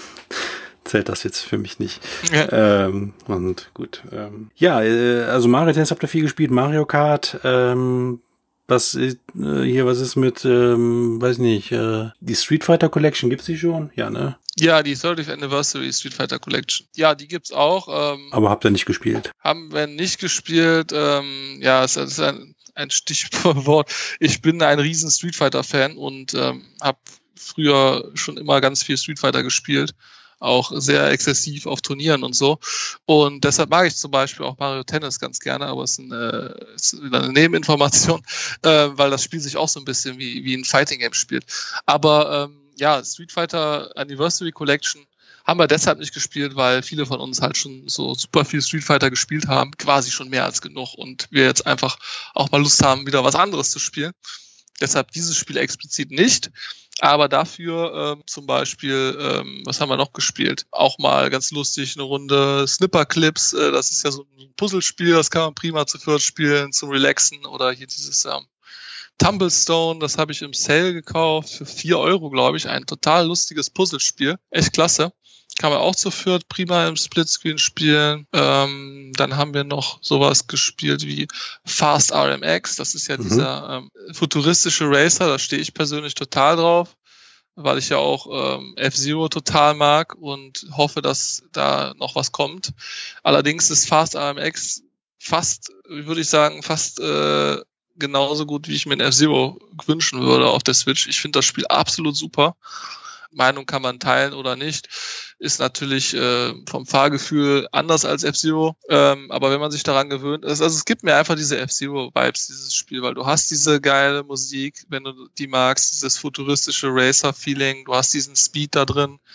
zählt das jetzt für mich nicht. Ja. Ähm, und gut. Ähm, ja, äh, also Mario Tennis habt ihr viel gespielt, Mario Kart, ähm, Was ist, äh, hier, was ist mit, ähm, weiß nicht, äh, die Street Fighter Collection, gibt's die schon? Ja, ne? Ja, die thirtieth Anniversary Street Fighter Collection. Ja, die gibt's auch. Ähm, Aber habt ihr nicht gespielt? Haben wir nicht gespielt. Ähm, ja, es ist ein, ein Stichwort. Ich bin ein riesen Street Fighter Fan und ähm, habe früher schon immer ganz viel Street Fighter gespielt. Auch sehr exzessiv auf Turnieren und so. Und deshalb mag ich zum Beispiel auch Mario Tennis ganz gerne, aber es ist eine, ist wieder eine Nebeninformation, äh, weil das Spiel sich auch so ein bisschen wie, wie ein Fighting Game spielt. Aber ähm, ja, Street Fighter Anniversary Collection haben wir deshalb nicht gespielt, weil viele von uns halt schon so super viel Street Fighter gespielt haben, quasi schon mehr als genug, und wir jetzt einfach auch mal Lust haben, wieder was anderes zu spielen. Deshalb dieses Spiel explizit nicht, aber dafür ähm, zum Beispiel, ähm, was haben wir noch gespielt? Auch mal ganz lustig eine Runde Snipper-Clips, äh, das ist ja so ein Puzzlespiel, das kann man prima zu viert spielen, zum Relaxen, oder hier dieses ähm, Tumblestone, das habe ich im Sale gekauft für vier Euro, glaube ich, ein total lustiges Puzzlespiel, echt klasse. Kann man auch zu viert prima im Splitscreen spielen. Ähm, dann haben wir noch sowas gespielt wie Fast R M X. Das ist ja mhm. dieser ähm, futuristische Racer. Da stehe ich persönlich total drauf, weil ich ja auch ähm, F-Zero total mag und hoffe, dass da noch was kommt. Allerdings ist Fast R M X fast, würde ich sagen, fast äh, genauso gut, wie ich mir ein F-Zero wünschen würde auf der Switch. Ich finde das Spiel absolut super. Meinung kann man teilen oder nicht, ist natürlich äh, vom Fahrgefühl anders als F-Zero, ähm, aber wenn man sich daran gewöhnt ist, also es gibt mir einfach diese F-Zero-Vibes, dieses Spiel, weil du hast diese geile Musik, wenn du die magst, dieses futuristische Racer-Feeling, du hast diesen Speed da drin,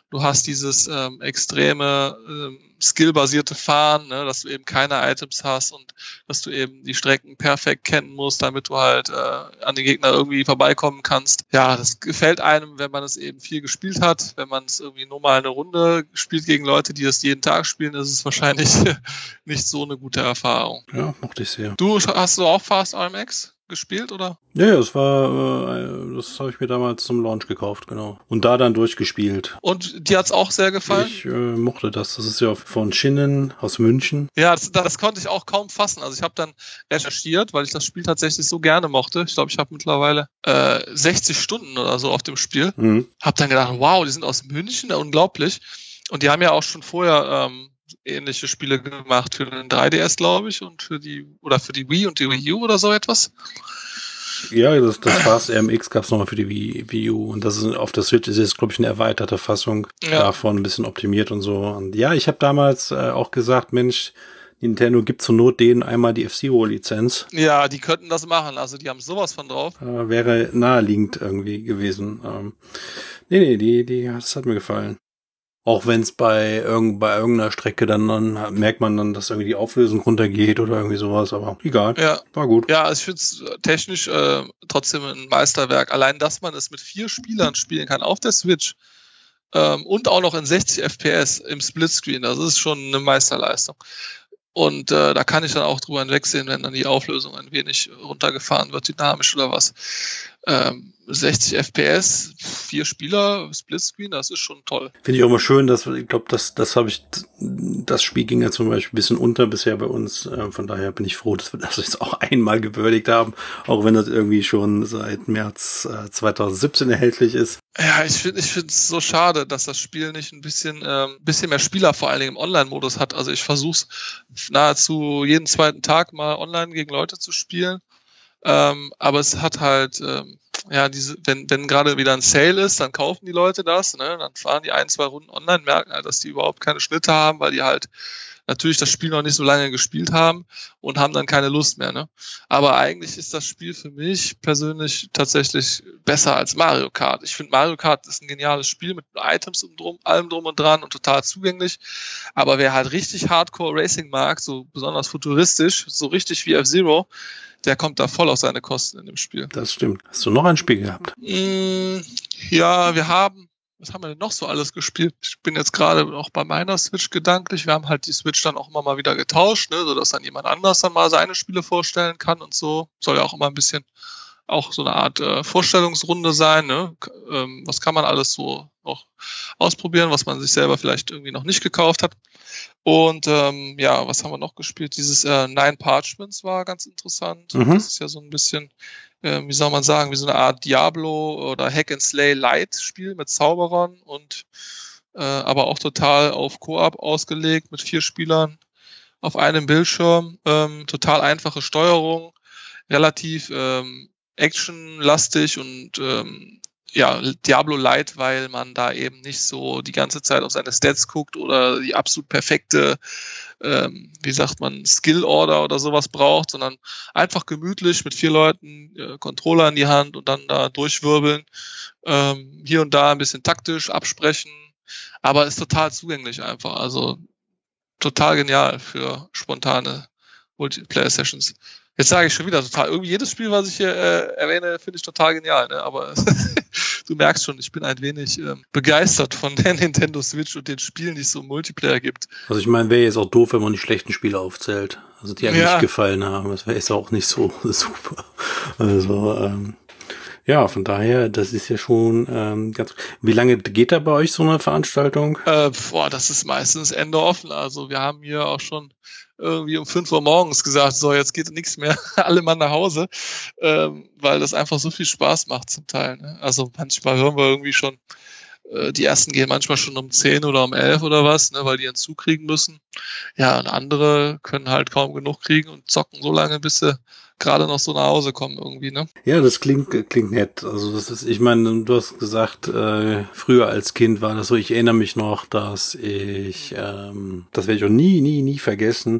Du hast dieses ähm, extreme ähm, skillbasierte Fahren, ne, dass du eben keine Items hast und dass du eben die Strecken perfekt kennen musst, damit du halt äh, an den Gegner irgendwie vorbeikommen kannst. Ja, das gefällt einem, wenn man es eben viel gespielt hat. Wenn man es irgendwie nur mal eine Runde spielt gegen Leute, die das jeden Tag spielen, ist es wahrscheinlich nicht so eine gute Erfahrung. Ja, mochte ich sehr. Du, hast du auch Fast R M X gespielt, oder? Ja, ja, das war, äh, das habe ich mir damals zum Launch gekauft, genau. Und da dann durchgespielt. Und dir hat's auch sehr gefallen? Ich äh, mochte das. Das ist ja von Schinnen aus München. Ja, das, das konnte ich auch kaum fassen. Also ich habe dann recherchiert, weil ich das Spiel tatsächlich so gerne mochte. Ich glaube, ich habe mittlerweile äh, sechzig Stunden oder so auf dem Spiel. Mhm. Hab dann gedacht, wow, die sind aus München, unglaublich. Und die haben ja auch schon vorher ähm, ähnliche Spiele gemacht für den drei D S, glaube ich, und für die, oder für die Wii und die Wii U oder so etwas. Ja, das, das Fast R M X gab es nochmal für die Wii, Wii U und das ist auf der Switch ist jetzt, glaube ich, eine erweiterte Fassung ja. davon, ein bisschen optimiert und so. Und ja, ich habe damals äh, auch gesagt, Mensch, Nintendo gibt zur Not denen einmal die F-Zero-Lizenz. Ja, die könnten das machen, also die haben sowas von drauf. Äh, wäre naheliegend irgendwie gewesen. Ähm, nee, nee, die, die, das hat mir gefallen. Auch wenn es bei, irgend, bei irgendeiner Strecke dann, dann merkt man dann, dass irgendwie die Auflösung runtergeht oder irgendwie sowas, aber egal. Ja. War gut. Ja, also ich finde es technisch äh, trotzdem ein Meisterwerk. Allein, dass man es mit vier Spielern spielen kann auf der Switch ähm, und auch noch in sechzig F P S im Splitscreen, das ist schon eine Meisterleistung. Und äh, da kann ich dann auch drüber hinwegsehen, wenn dann die Auflösung ein wenig runtergefahren wird, dynamisch oder was. Ähm, sechzig F P S, vier Spieler, Splitscreen, das ist schon toll. Finde ich auch mal schön, dass ich glaube, das, das habe ich, das Spiel ging ja zum Beispiel ein bisschen unter bisher bei uns. Äh, von daher bin ich froh, dass wir das jetzt auch einmal gewürdigt haben, auch wenn das irgendwie schon seit März äh, zwanzig siebzehn erhältlich ist. Ja, ich finde, ich finde es so schade, dass das Spiel nicht ein bisschen, ähm, bisschen mehr Spieler vor allen Dingen im Online-Modus hat. Also ich versuche es nahezu jeden zweiten Tag mal online gegen Leute zu spielen. Ähm, aber es hat halt, ähm, ja, diese, wenn, wenn gerade wieder ein Sale ist, dann kaufen die Leute das, ne, dann fahren die ein, zwei Runden online, merken halt, dass die überhaupt keine Schnitte haben, weil die halt natürlich das Spiel noch nicht so lange gespielt haben und haben dann keine Lust mehr, ne. Aber eigentlich ist das Spiel für mich persönlich tatsächlich besser als Mario Kart. Ich finde, Mario Kart ist ein geniales Spiel mit Items und drum, allem drum und dran und total zugänglich. Aber wer halt richtig Hardcore Racing mag, so besonders futuristisch, so richtig wie F-Zero, der kommt da voll auf seine Kosten in dem Spiel. Das stimmt. Hast du noch ein Spiel gehabt? Mm, ja, wir haben, was haben wir denn noch so alles gespielt? Ich bin jetzt gerade auch bei meiner Switch gedanklich. Wir haben halt die Switch dann auch immer mal wieder getauscht, ne, sodass dann jemand anders dann mal seine Spiele vorstellen kann und so. Soll ja auch immer ein bisschen auch so eine Art äh, Vorstellungsrunde sein, ne? K- ähm, was kann man alles so noch ausprobieren, was man sich selber vielleicht irgendwie noch nicht gekauft hat. Und ähm, ja, was haben wir noch gespielt? Dieses äh, Nine Parchments war ganz interessant. Mhm. Das ist ja so ein bisschen, äh, wie soll man sagen, wie so eine Art Diablo oder Hack and Slay Light Spiel mit Zauberern und äh, aber auch total auf Koop ausgelegt mit vier Spielern auf einem Bildschirm. Ähm, total einfache Steuerung, relativ ähm, actionlastig und ähm, ja, Diablo Light, weil man da eben nicht so die ganze Zeit auf seine Stats guckt oder die absolut perfekte, ähm, wie sagt man, Skill Order oder sowas braucht, sondern einfach gemütlich mit vier Leuten äh, Controller in die Hand und dann da durchwirbeln, ähm, hier und da ein bisschen taktisch absprechen, aber ist total zugänglich einfach, also total genial für spontane Multiplayer-Sessions. Jetzt sage ich schon wieder total, irgendwie jedes Spiel, was ich hier äh, erwähne, finde ich total genial, ne? Aber du merkst schon, ich bin ein wenig ähm, begeistert von der Nintendo Switch und den Spielen, die es so im Multiplayer gibt. Also ich meine, wäre jetzt auch doof, wenn man die schlechten Spiele aufzählt. Also die einem Ja. nicht gefallen haben. Das wäre jetzt auch nicht so super. Also ähm, ja, von daher, das ist ja schon ähm, ganz. Wie lange geht da bei euch so eine Veranstaltung? Äh, boah, das ist meistens Ende offen. Also wir haben hier auch schon irgendwie um fünf Uhr morgens gesagt, so, jetzt geht nichts mehr, alle mal nach Hause, ähm, weil das einfach so viel Spaß macht zum Teil. Ne? Also manchmal hören wir irgendwie schon, äh, die ersten gehen manchmal schon um zehn oder um elf oder was, ne, weil die einen Zug kriegen müssen. Ja, und andere können halt kaum genug kriegen und zocken so lange, bis sie gerade noch so nach Hause kommen irgendwie, ne? Ja, das klingt klingt nett. Also das ist, ich meine, du hast gesagt, äh, früher als Kind war das so. Ich erinnere mich noch, dass ich, ähm, das werde ich auch nie, nie, nie vergessen.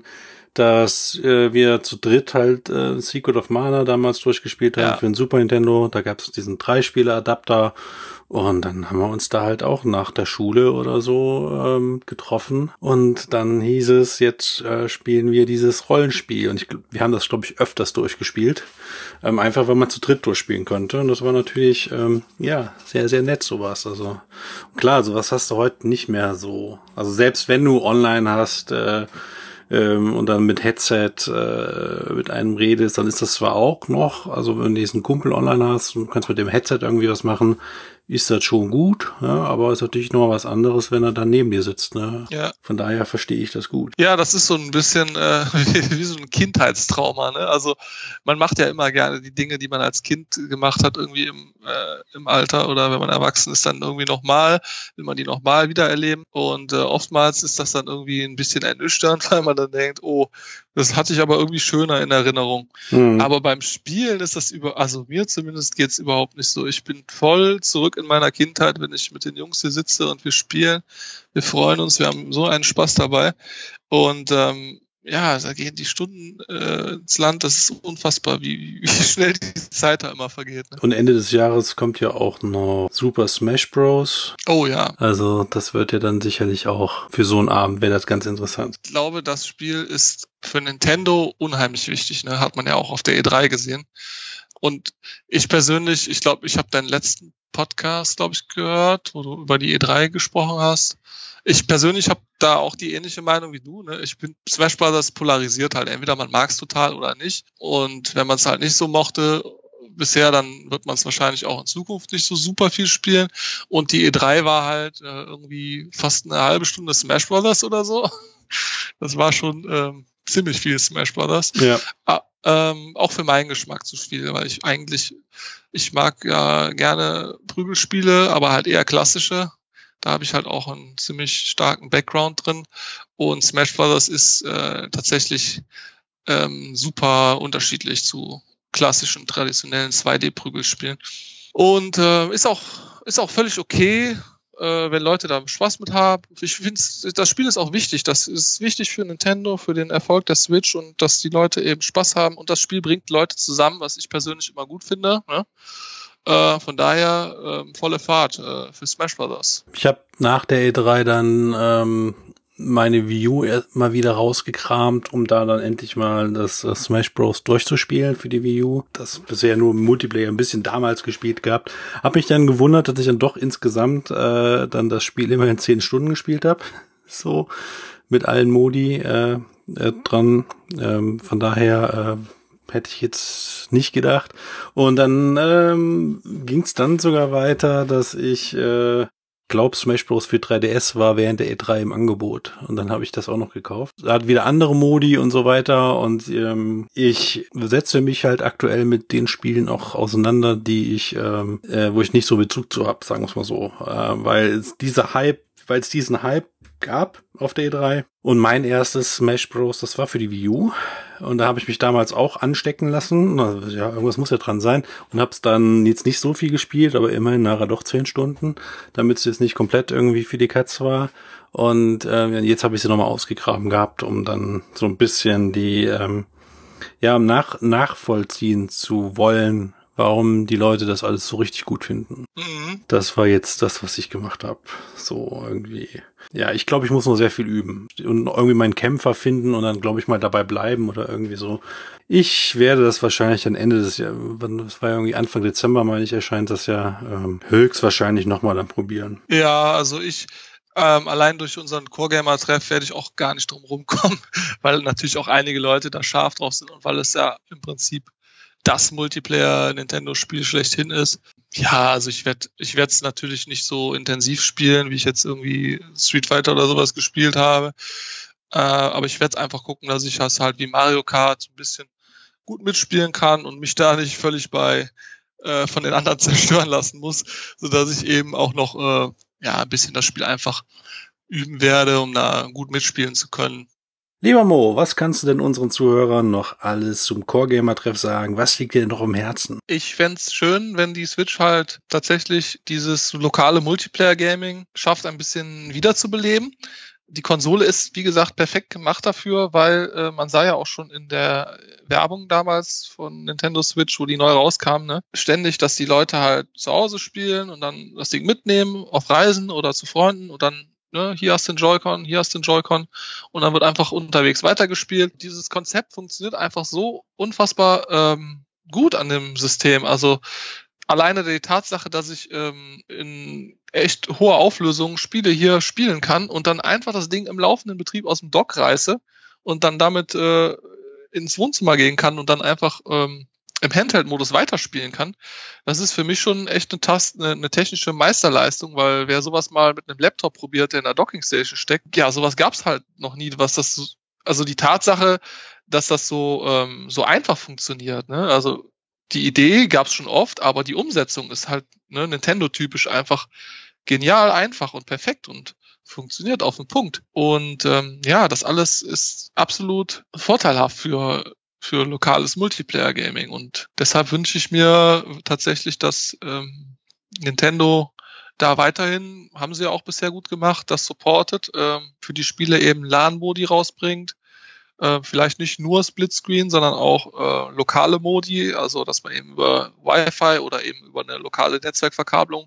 dass äh, wir zu dritt halt äh, Secret of Mana damals durchgespielt haben Ja. für den Super Nintendo. Da gab es diesen Drei-Spieler-Adapter und dann haben wir uns da halt auch nach der Schule oder so ähm, getroffen und dann hieß es, jetzt äh, spielen wir dieses Rollenspiel und ich, wir haben das, glaube ich, öfters durchgespielt, ähm, einfach weil man zu dritt durchspielen konnte und das war natürlich, ähm, ja, sehr, sehr nett sowas. Also klar, sowas hast du heute nicht mehr so. Also selbst wenn du online hast, äh, ähm, und dann mit Headset äh, mit einem redest, dann ist das zwar auch noch, also wenn du diesen Kumpel online hast und du kannst mit dem Headset irgendwie was machen, ist das schon gut, ja, aber ist natürlich noch was anderes, wenn er dann neben dir sitzt. Ne? Ja. Von daher verstehe ich das gut. Ja, das ist so ein bisschen äh, wie, wie so ein Kindheitstrauma. Ne? Also man macht ja immer gerne die Dinge, die man als Kind gemacht hat, irgendwie im, äh, im Alter oder wenn man erwachsen ist, dann irgendwie nochmal, will man die nochmal wieder erleben. Und äh, oftmals ist das dann irgendwie ein bisschen ernüchternd, weil man dann denkt, oh, das hatte ich aber irgendwie schöner in Erinnerung. Mhm. Aber beim Spielen ist das über, also mir zumindest geht's überhaupt nicht so. Ich bin voll zurück in meiner Kindheit, wenn ich mit den Jungs hier sitze und wir spielen. Wir freuen uns, wir haben so einen Spaß dabei. Und ähm, ja, da gehen die Stunden äh, ins Land. Das ist unfassbar, wie, wie schnell die Zeit da immer vergeht. Ne? Und Ende des Jahres kommt ja auch noch Super Smash Bros. Oh ja. Also das wird ja dann sicherlich auch für so einen Abend, wäre das ganz interessant. Ich glaube, das Spiel ist für Nintendo unheimlich wichtig. Ne? Hat man ja auch auf der E drei gesehen. Und ich persönlich, ich glaube, ich habe deinen letzten Podcast, glaube ich, gehört, wo du über die E drei gesprochen hast. Ich persönlich habe da auch die ähnliche Meinung wie du. Ne? Ich bin Smash Bros. Polarisiert halt. Entweder man mag es total oder nicht. Und wenn man es halt nicht so mochte bisher, dann wird man es wahrscheinlich auch in Zukunft nicht so super viel spielen. Und die E drei war halt äh, irgendwie fast eine halbe Stunde Smash Bros. Oder so. Das war schon ähm, ziemlich viel Smash Bros. Ja. Ah, ähm, auch für meinen Geschmack zu spielen, weil ich eigentlich, ich mag ja gerne Prügelspiele, aber halt eher klassische. Da habe ich halt auch einen ziemlich starken Background drin. Und Smash Bros. Ist äh, tatsächlich ähm, super unterschiedlich zu klassischen, traditionellen zwei D-Prügelspielen. Und äh, ist auch ist auch völlig okay, äh, wenn Leute da Spaß mit haben. Ich finde, das Spiel ist auch wichtig. Das ist wichtig für Nintendo, für den Erfolg der Switch und dass die Leute eben Spaß haben. Und das Spiel bringt Leute zusammen, was ich persönlich immer gut finde. Ne? Äh, von daher äh, volle Fahrt äh, für Smash Bros. Ich habe nach der E drei dann ähm, meine Wii U mal wieder rausgekramt, um da dann endlich mal das uh, Smash Bros. Durchzuspielen für die Wii U. Das bisher nur im Multiplayer ein bisschen damals gespielt gehabt. Hab mich dann gewundert, dass ich dann doch insgesamt äh, dann das Spiel immerhin zehn Stunden gespielt habe. So, mit allen Modi äh, äh, dran. Ähm, von daher äh, hätte ich jetzt nicht gedacht. Und dann ähm, ging es dann sogar weiter, dass ich äh, glaube, Smash Bros. Für drei D S war während der E drei im Angebot. Und dann habe ich das auch noch gekauft. Da hat wieder andere Modi und so weiter. Und ähm, ich setze mich halt aktuell mit den Spielen auch auseinander, die ich, ähm, äh, wo ich nicht so Bezug zu habe, sagen wir es mal so. Äh, weil es dieser Hype, weil es diesen Hype gab auf der E drei. Und mein erstes Smash Bros., das war für die Wii U. Und da habe ich mich damals auch anstecken lassen. Ja, irgendwas muss ja dran sein. Und habe es dann jetzt nicht so viel gespielt, aber immerhin nachher doch zehn Stunden, damit es jetzt nicht komplett irgendwie für die Katz war. Und äh, jetzt habe ich sie nochmal ausgegraben gehabt, um dann so ein bisschen die, ähm, ja, nach, nachvollziehen zu wollen, warum die Leute das alles so richtig gut finden. Mhm. Das war jetzt das, was ich gemacht habe. So irgendwie. Ja, ich glaube, ich muss noch sehr viel üben und irgendwie meinen Kämpfer finden und dann, glaube ich, mal dabei bleiben oder irgendwie so. Ich werde das wahrscheinlich am Ende des Jahres, das war ja irgendwie Anfang Dezember, meine ich, erscheint das ja ähm, höchstwahrscheinlich nochmal dann probieren. Ja, also ich ähm, allein durch unseren Core-Gamer-Treff werde ich auch gar nicht drum rumkommen, weil natürlich auch einige Leute da scharf drauf sind und weil es ja im Prinzip das Multiplayer-Nintendo-Spiel schlechthin ist. Ja, also ich werde ich werde es natürlich nicht so intensiv spielen, wie ich jetzt irgendwie Street Fighter oder sowas gespielt habe. Äh, aber ich werde einfach gucken, dass ich das halt wie Mario Kart ein bisschen gut mitspielen kann und mich da nicht völlig bei äh, von den anderen zerstören lassen muss, sodass ich eben auch noch äh, ja ein bisschen das Spiel einfach üben werde, um da gut mitspielen zu können. Lieber Mo, was kannst du denn unseren Zuhörern noch alles zum Core-Gamer-Treff sagen? Was liegt dir noch im Herzen? Ich fänd's schön, wenn die Switch halt tatsächlich dieses lokale Multiplayer-Gaming schafft, ein bisschen wiederzubeleben. die Konsole ist, wie gesagt, perfekt gemacht dafür, weil äh, man sah ja auch schon in der Werbung damals von Nintendo Switch, wo die neu rauskam, ne, ständig, dass die Leute halt zu Hause spielen und dann das Ding mitnehmen auf Reisen oder zu Freunden und dann, ne, hier hast du den Joy-Con, hier hast du den Joy-Con und dann wird einfach unterwegs weitergespielt. Dieses Konzept funktioniert einfach so unfassbar ähm, gut an dem System. Also alleine die Tatsache, dass ich ähm, in echt hoher Auflösung Spiele hier spielen kann und dann einfach das Ding im laufenden Betrieb aus dem Dock reiße und dann damit äh, ins Wohnzimmer gehen kann und dann einfach ähm, im Handheld-Modus weiterspielen kann, das ist für mich schon echt eine, Tast eine, eine technische Meisterleistung, weil wer sowas mal mit einem Laptop probiert, der in der Dockingstation steckt, ja, sowas gab's halt noch nie, was das, also die Tatsache, dass das so ähm, so einfach funktioniert, ne, also die Idee gab's schon oft, aber die Umsetzung ist halt, ne, Nintendo-typisch einfach genial, einfach und perfekt und funktioniert auf den Punkt. Und ähm, ja, das alles ist absolut vorteilhaft für für lokales Multiplayer-Gaming. Und deshalb wünsche ich mir tatsächlich, dass ähm, Nintendo da weiterhin, haben sie ja auch bisher gut gemacht, das supportet, ähm, für die Spiele eben LAN-Modi rausbringt. Äh, vielleicht nicht nur Splitscreen, sondern auch äh, lokale Modi, also dass man eben über Wi-Fi oder eben über eine lokale Netzwerkverkabelung,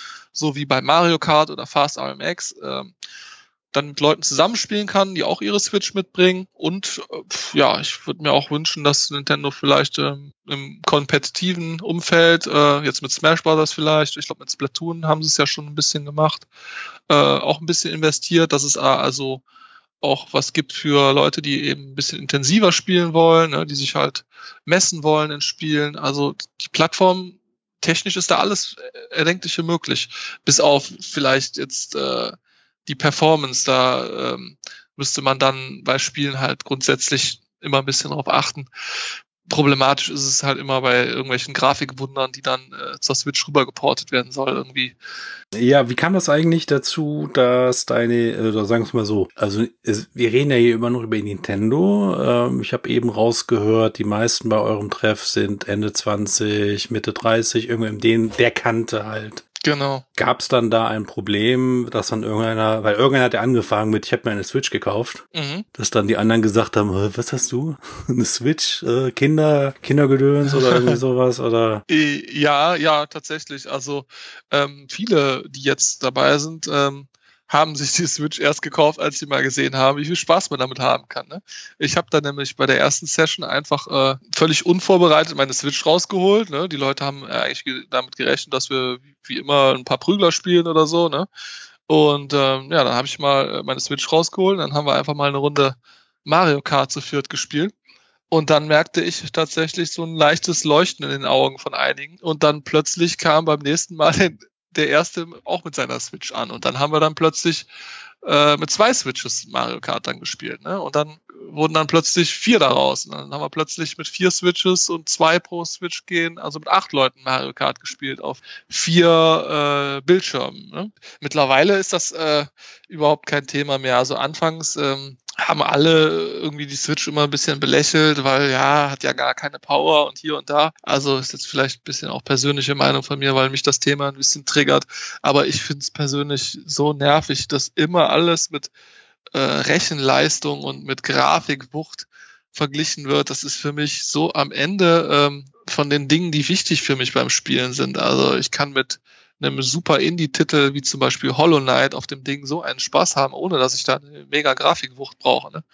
so wie bei Mario Kart oder Fast R M X, äh, dann mit Leuten zusammenspielen kann, die auch ihre Switch mitbringen. Und äh, ja, ich würde mir auch wünschen, dass Nintendo vielleicht ähm, im kompetitiven Umfeld, äh, jetzt mit Smash Brothers vielleicht, ich glaube mit Splatoon haben sie es ja schon ein bisschen gemacht, äh, auch ein bisschen investiert, dass es äh, also auch was gibt für Leute, die eben ein bisschen intensiver spielen wollen, ne, die sich halt messen wollen in Spielen. Also die Plattform, technisch ist da alles Erdenkliche möglich. Bis auf vielleicht jetzt äh, die Performance. Da ähm, müsste man dann bei Spielen halt grundsätzlich immer ein bisschen drauf achten. Problematisch ist es halt immer bei irgendwelchen Grafikwundern, die dann äh, zur Switch rübergeportet werden soll irgendwie. Ja, wie kam das eigentlich dazu, dass deine, oder sagen wir es mal so, also es, wir reden ja hier immer noch über Nintendo. Ähm, ich habe eben rausgehört, die meisten bei eurem Treff sind Ende zwanzig, Mitte dreißig, irgendwo in den, der Kante halt. Genau. Gab es dann da ein Problem, dass dann irgendeiner, weil irgendeiner hat ja angefangen mit, ich habe mir eine Switch gekauft, Mhm. dass dann die anderen gesagt haben, was hast du? Eine Switch? Äh, Kinder, Kindergedöns oder irgendwie sowas? Oder? Ja, ja, tatsächlich. Also ähm, viele, die jetzt dabei sind, ähm, haben sich die Switch erst gekauft, als sie mal gesehen haben, wie viel Spaß man damit haben kann. Ne? Ich habe dann nämlich bei der ersten Session einfach äh, völlig unvorbereitet meine Switch rausgeholt. Ne? Die Leute haben äh, eigentlich ge- damit gerechnet, dass wir wie immer ein paar Prügler spielen oder so. Ne? Und ähm, ja, dann habe ich mal meine Switch rausgeholt. Dann haben wir einfach mal eine Runde Mario Kart zu viert gespielt. Und dann merkte ich tatsächlich so ein leichtes Leuchten in den Augen von einigen. Und dann plötzlich kam beim nächsten Mal der erste auch mit seiner Switch an. Und dann haben wir dann plötzlich äh, mit zwei Switches Mario Kart dann gespielt. Ne? Und dann wurden dann plötzlich vier daraus. Und dann haben wir plötzlich mit vier Switches und zwei pro Switch gehen, also mit acht Leuten Mario Kart gespielt auf vier äh, Bildschirmen. Ne? Mittlerweile ist das äh, überhaupt kein Thema mehr. Also anfangs ähm, haben alle irgendwie die Switch immer ein bisschen belächelt, weil ja, hat ja gar keine Power und hier und da. Also ist jetzt vielleicht ein bisschen auch persönliche Meinung von mir, weil mich das Thema ein bisschen triggert. Aber ich finde es persönlich so nervig, dass immer alles mit äh, Rechenleistung und mit Grafikwucht verglichen wird. Das ist für mich so am Ende ähm, von den Dingen, die wichtig für mich beim Spielen sind. Also ich kann mit einem super Indie-Titel wie zum Beispiel Hollow Knight auf dem Ding so einen Spaß haben, ohne dass ich da eine mega Grafikwucht brauche. Ne?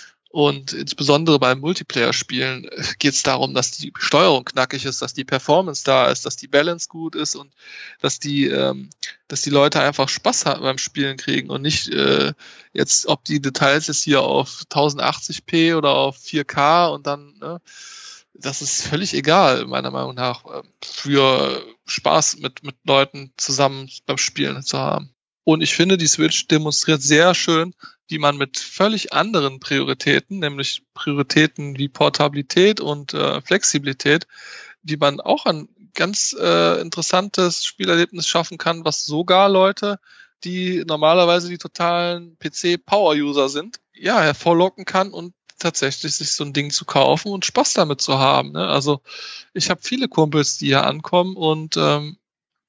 Und insbesondere beim Multiplayer-Spielen geht es darum, dass die Steuerung knackig ist, dass die Performance da ist, dass die Balance gut ist und dass die, ähm, dass die Leute einfach Spaß haben beim Spielen kriegen und nicht äh, jetzt, ob die Details jetzt hier auf tausendachtzig p oder auf vier K und dann, ne, das ist völlig egal, meiner Meinung nach, für Spaß mit, mit Leuten zusammen beim Spielen zu haben. Und ich finde, die Switch demonstriert sehr schön, wie man mit völlig anderen Prioritäten, nämlich Prioritäten wie Portabilität und äh, Flexibilität, die man auch ein ganz äh, interessantes Spielerlebnis schaffen kann, was sogar Leute, die normalerweise die totalen P C-Power-User sind, ja, hervorlocken kann und tatsächlich sich so ein Ding zu kaufen und Spaß damit zu haben. Ne? Also ich habe viele Kumpels, die hier ankommen und ähm,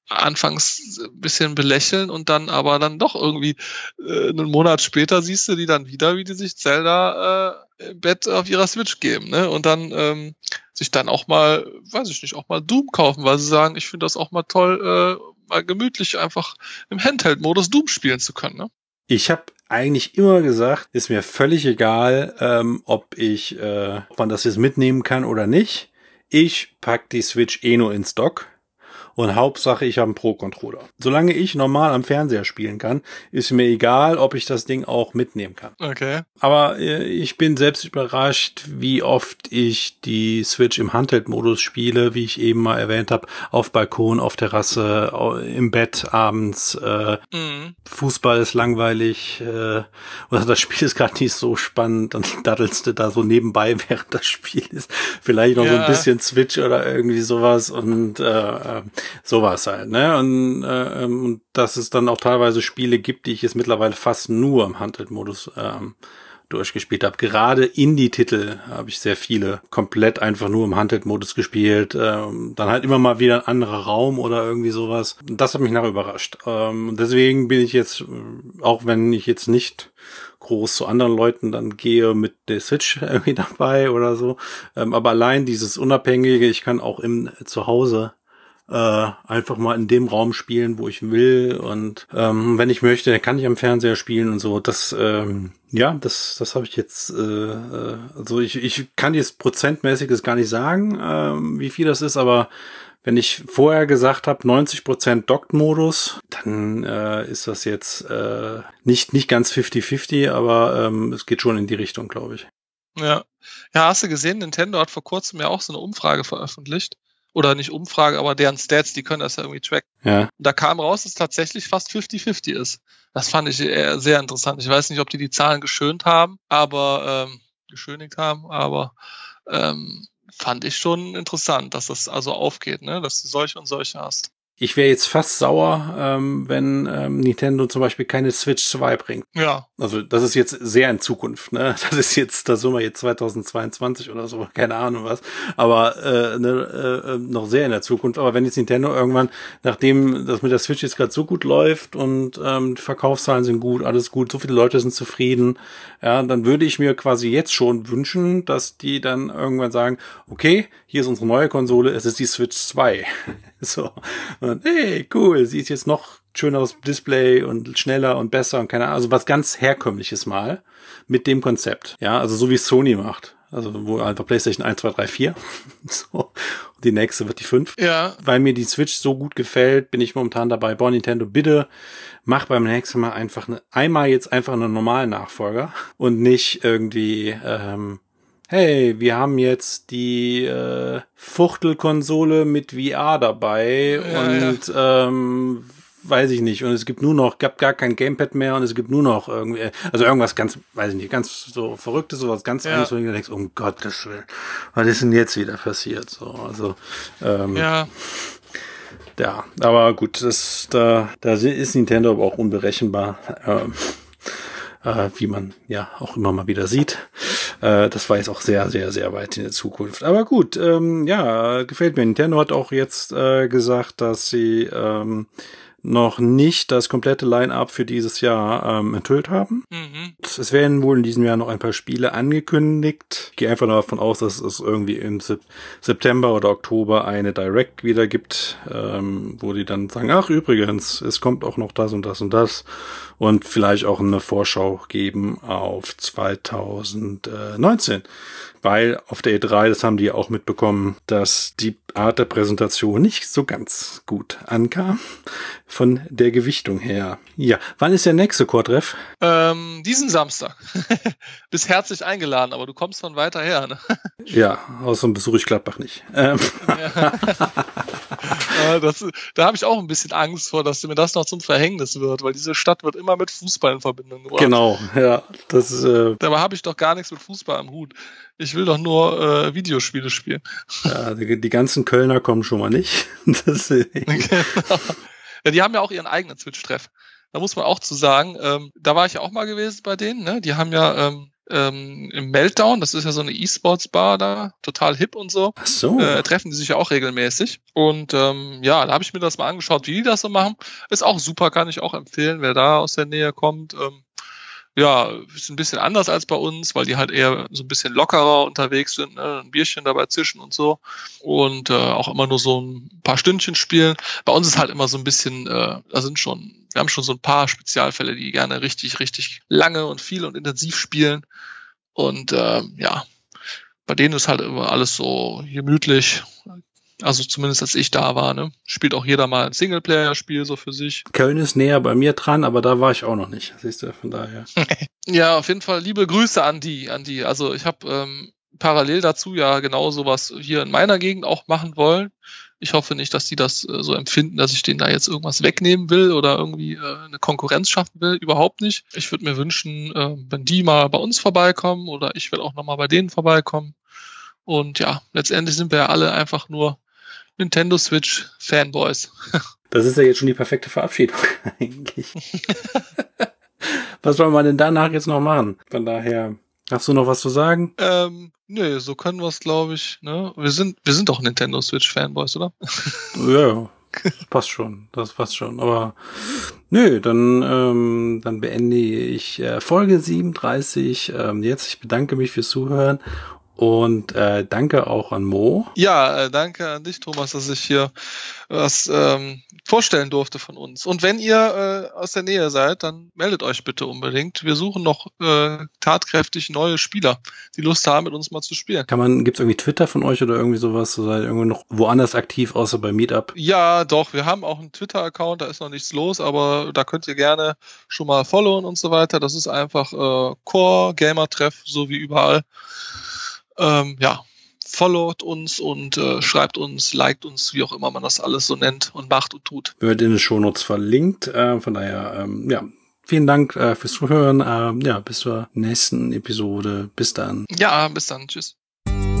anfangs ein bisschen belächeln und dann aber dann doch irgendwie äh, einen Monat später siehst du die dann wieder, wie die sich Zelda äh, im Bett auf ihrer Switch geben, ne? Und dann ähm, sich dann auch mal, weiß ich nicht, auch mal Doom kaufen, weil sie sagen, ich finde das auch mal toll, äh, mal gemütlich einfach im Handheld-Modus Doom spielen zu können, ne? Ich habe eigentlich immer gesagt, ist mir völlig egal, ähm, ob ich, äh, ob man das jetzt mitnehmen kann oder nicht. Ich pack die Switch eh nur ins Dock. Und Hauptsache, ich habe einen Pro-Controller. Solange ich normal am Fernseher spielen kann, ist mir egal, ob ich das Ding auch mitnehmen kann. Okay. Aber äh, ich bin selbst überrascht, wie oft ich die Switch im Handheld-Modus spiele, wie ich eben mal erwähnt habe, auf Balkon, auf Terrasse, im Bett abends. Äh, mhm. Fußball ist langweilig äh, oder das Spiel ist gerade nicht so spannend. Dann daddelst du da so nebenbei, während das Spiel ist. Vielleicht noch ja. so ein bisschen Switch oder irgendwie sowas und äh, sowas halt, ne? Und, äh, und dass es dann auch teilweise Spiele gibt, die ich jetzt mittlerweile fast nur im Handheld-Modus ähm, durchgespielt habe. Gerade Indie-Titel habe ich sehr viele komplett einfach nur im Handheld-Modus gespielt. Ähm, dann halt immer mal wieder ein anderer Raum oder irgendwie sowas. Das hat mich nachher überrascht. Ähm, und deswegen bin ich jetzt, auch wenn ich jetzt nicht groß zu anderen Leuten dann gehe mit der Switch irgendwie dabei oder so, ähm, aber allein dieses Unabhängige, ich kann auch im zu Hause Äh, einfach mal in dem Raum spielen, wo ich will und ähm, wenn ich möchte, dann kann ich am Fernseher spielen und so. Das, ähm, ja, das, das habe ich jetzt. Äh, also ich, ich kann jetzt prozentmäßig das gar nicht sagen, ähm, wie viel das ist, aber wenn ich vorher gesagt habe neunzig Prozent Docked-Modus, dann äh, ist das jetzt äh, nicht nicht ganz fifty fifty, aber ähm, es geht schon in die Richtung, glaube ich. Ja, ja, hast du gesehen? Nintendo hat vor kurzem ja auch so eine Umfrage veröffentlicht. Oder nicht Umfrage, aber deren Stats, die können das ja irgendwie tracken. Ja. Und da kam raus, dass es tatsächlich fast fifty fifty ist. Das fand ich eher sehr interessant. Ich weiß nicht, ob die die Zahlen geschönt haben, aber ähm, geschönigt haben, aber ähm, fand ich schon interessant, dass das also aufgeht, ne, dass du solche und solche hast. Ich wäre jetzt fast sauer, ähm, wenn ähm, Nintendo zum Beispiel keine Switch zwei bringt. Ja. Also das ist jetzt sehr in Zukunft, ne? Das ist jetzt, da sind wir jetzt zweitausendzweiundzwanzig oder so, keine Ahnung was. Aber äh, ne, äh, noch sehr in der Zukunft. Aber wenn jetzt Nintendo irgendwann, nachdem das mit der Switch jetzt gerade so gut läuft und ähm, die Verkaufszahlen sind gut, alles gut, so viele Leute sind zufrieden, ja, dann würde ich mir quasi jetzt schon wünschen, dass die dann irgendwann sagen, okay, hier ist unsere neue Konsole, es ist die Switch zwei. So. Und hey, cool, sie ist jetzt noch schöneres Display und schneller und besser und keine Ahnung, also was ganz Herkömmliches mal mit dem Konzept. Ja, also so wie Sony macht. Also wo einfach PlayStation eins, zwei, drei, vier. So. Und die nächste wird die fünf. Ja. Weil mir die Switch so gut gefällt, bin ich momentan dabei. Boah, Nintendo, bitte mach beim nächsten Mal einfach eine, einmal jetzt einfach einen normalen Nachfolger und nicht irgendwie, ähm, hey, wir haben jetzt die äh, Fuchtelkonsole mit V R dabei ja, und ja. ähm, weiß ich nicht. Und es gibt nur noch, gab gar kein Gamepad mehr und es gibt nur noch irgendwie, also irgendwas ganz, weiß ich nicht, ganz so Verrücktes, sowas ganz ja. anderes, wo du denkst, um Gottes Willen, was ist denn jetzt wieder passiert? So, also ähm, ja. Ja, aber gut, das da, da ist Nintendo aber auch unberechenbar. Ähm, Äh, wie man ja auch immer mal wieder sieht. Äh, das war jetzt auch sehr, sehr, sehr weit in der Zukunft. Aber gut, ähm, ja, gefällt mir. Nintendo hat auch jetzt äh, gesagt, dass sie ähm, noch nicht das komplette Line-Up für dieses Jahr ähm, enthüllt haben. Mhm. Es werden wohl in diesem Jahr noch ein paar Spiele angekündigt. Ich gehe einfach davon aus, dass es irgendwie im Sep- September oder Oktober eine Direct wieder gibt, ähm, wo die dann sagen, ach übrigens, es kommt auch noch das und das und das. Und vielleicht auch eine Vorschau geben auf zwanzig neunzehn. Weil auf der E drei, das haben die ja auch mitbekommen, dass die Art der Präsentation nicht so ganz gut ankam. Von der Gewichtung her. Ja, wann ist der nächste Core-Treff? Ähm, diesen Samstag. Bist herzlich eingeladen, aber du kommst von weiter her, ne? Ja, außerdem besuche ich Gladbach nicht. Ähm. Ja. das, da habe ich auch ein bisschen Angst vor, dass mir das noch zum Verhängnis wird, weil diese Stadt wird immer mit Fußball in Verbindung gebracht. Genau, ja. Das, äh Dabei habe ich doch gar nichts mit Fußball am Hut. Ich will doch nur äh, Videospiele spielen. Ja, die, die ganzen Kölner kommen schon mal nicht. Das, genau. Ja, die haben ja auch ihren eigenen Switch-Treff. Da muss man auch zu sagen, ähm, da war ich ja auch mal gewesen bei denen, ne? Die haben ja ähm, ähm, im Meltdown, das ist ja so eine E-Sports-Bar da, total hip und so. Ach so. Äh, treffen die sich ja auch regelmäßig. Und ähm, ja, da habe ich mir das mal angeschaut, wie die das so machen. Ist auch super, kann ich auch empfehlen, wer da aus der Nähe kommt. Ähm, ja, ist ein bisschen anders als bei uns, weil die halt eher so ein bisschen lockerer unterwegs sind, ne? Ein Bierchen dabei zischen und so. Und äh, auch immer nur so ein paar Stündchen spielen. Bei uns ist halt immer so ein bisschen, äh, da sind schon, wir haben schon so ein paar Spezialfälle, die gerne richtig, richtig lange und viel und intensiv spielen. Und äh, ja, bei denen ist halt immer alles so gemütlich. Also zumindest als ich da war, ne? Spielt auch jeder mal ein Singleplayer-Spiel so für sich. Köln ist näher bei mir dran, aber da war ich auch noch nicht. Siehst du, von daher. Ja, auf jeden Fall liebe Grüße an die, an die. Also ich habe ähm, parallel dazu ja genau sowas hier in meiner Gegend auch machen wollen. Ich hoffe nicht, dass die das äh, so empfinden, dass ich denen da jetzt irgendwas wegnehmen will oder irgendwie äh, eine Konkurrenz schaffen will. Überhaupt nicht. Ich würde mir wünschen, äh, wenn die mal bei uns vorbeikommen oder ich will auch nochmal bei denen vorbeikommen. Und ja, letztendlich sind wir ja alle einfach nur Nintendo Switch Fanboys. Das ist ja jetzt schon die perfekte Verabschiedung eigentlich. Was wollen wir denn danach jetzt noch machen? Von daher, hast du noch was zu sagen? Ähm, nö, so können wir es, glaube ich. Ne? Wir sind, wir sind doch Nintendo Switch Fanboys, oder? Ja, das passt schon. Das passt schon. Aber nö, dann, ähm, dann beende ich äh, Folge siebenunddreißig ähm, jetzt. Ich bedanke mich fürs Zuhören. Und äh, danke auch an Mo. Ja, äh, danke an dich, Thomas, dass ich hier was ähm, vorstellen durfte von uns. Und wenn ihr äh, aus der Nähe seid, dann meldet euch bitte unbedingt. Wir suchen noch äh, tatkräftig neue Spieler, die Lust haben, mit uns mal zu spielen. Kann man, gibt's irgendwie Twitter von euch oder irgendwie sowas? So seid ihr irgendwie noch woanders aktiv, außer bei Meetup? Ja, doch. Wir haben auch einen Twitter-Account, da ist noch nichts los, aber da könnt ihr gerne schon mal followen und so weiter. Das ist einfach äh, Core Gamer Treff, so wie überall. Ähm, ja, followt uns und äh, schreibt uns, liked uns, wie auch immer man das alles so nennt und macht und tut. Wird in den Shownotes verlinkt. Äh, von daher, ähm, ja, vielen Dank äh, fürs Zuhören. Äh, ja, bis zur nächsten Episode. Bis dann. Ja, bis dann. Tschüss.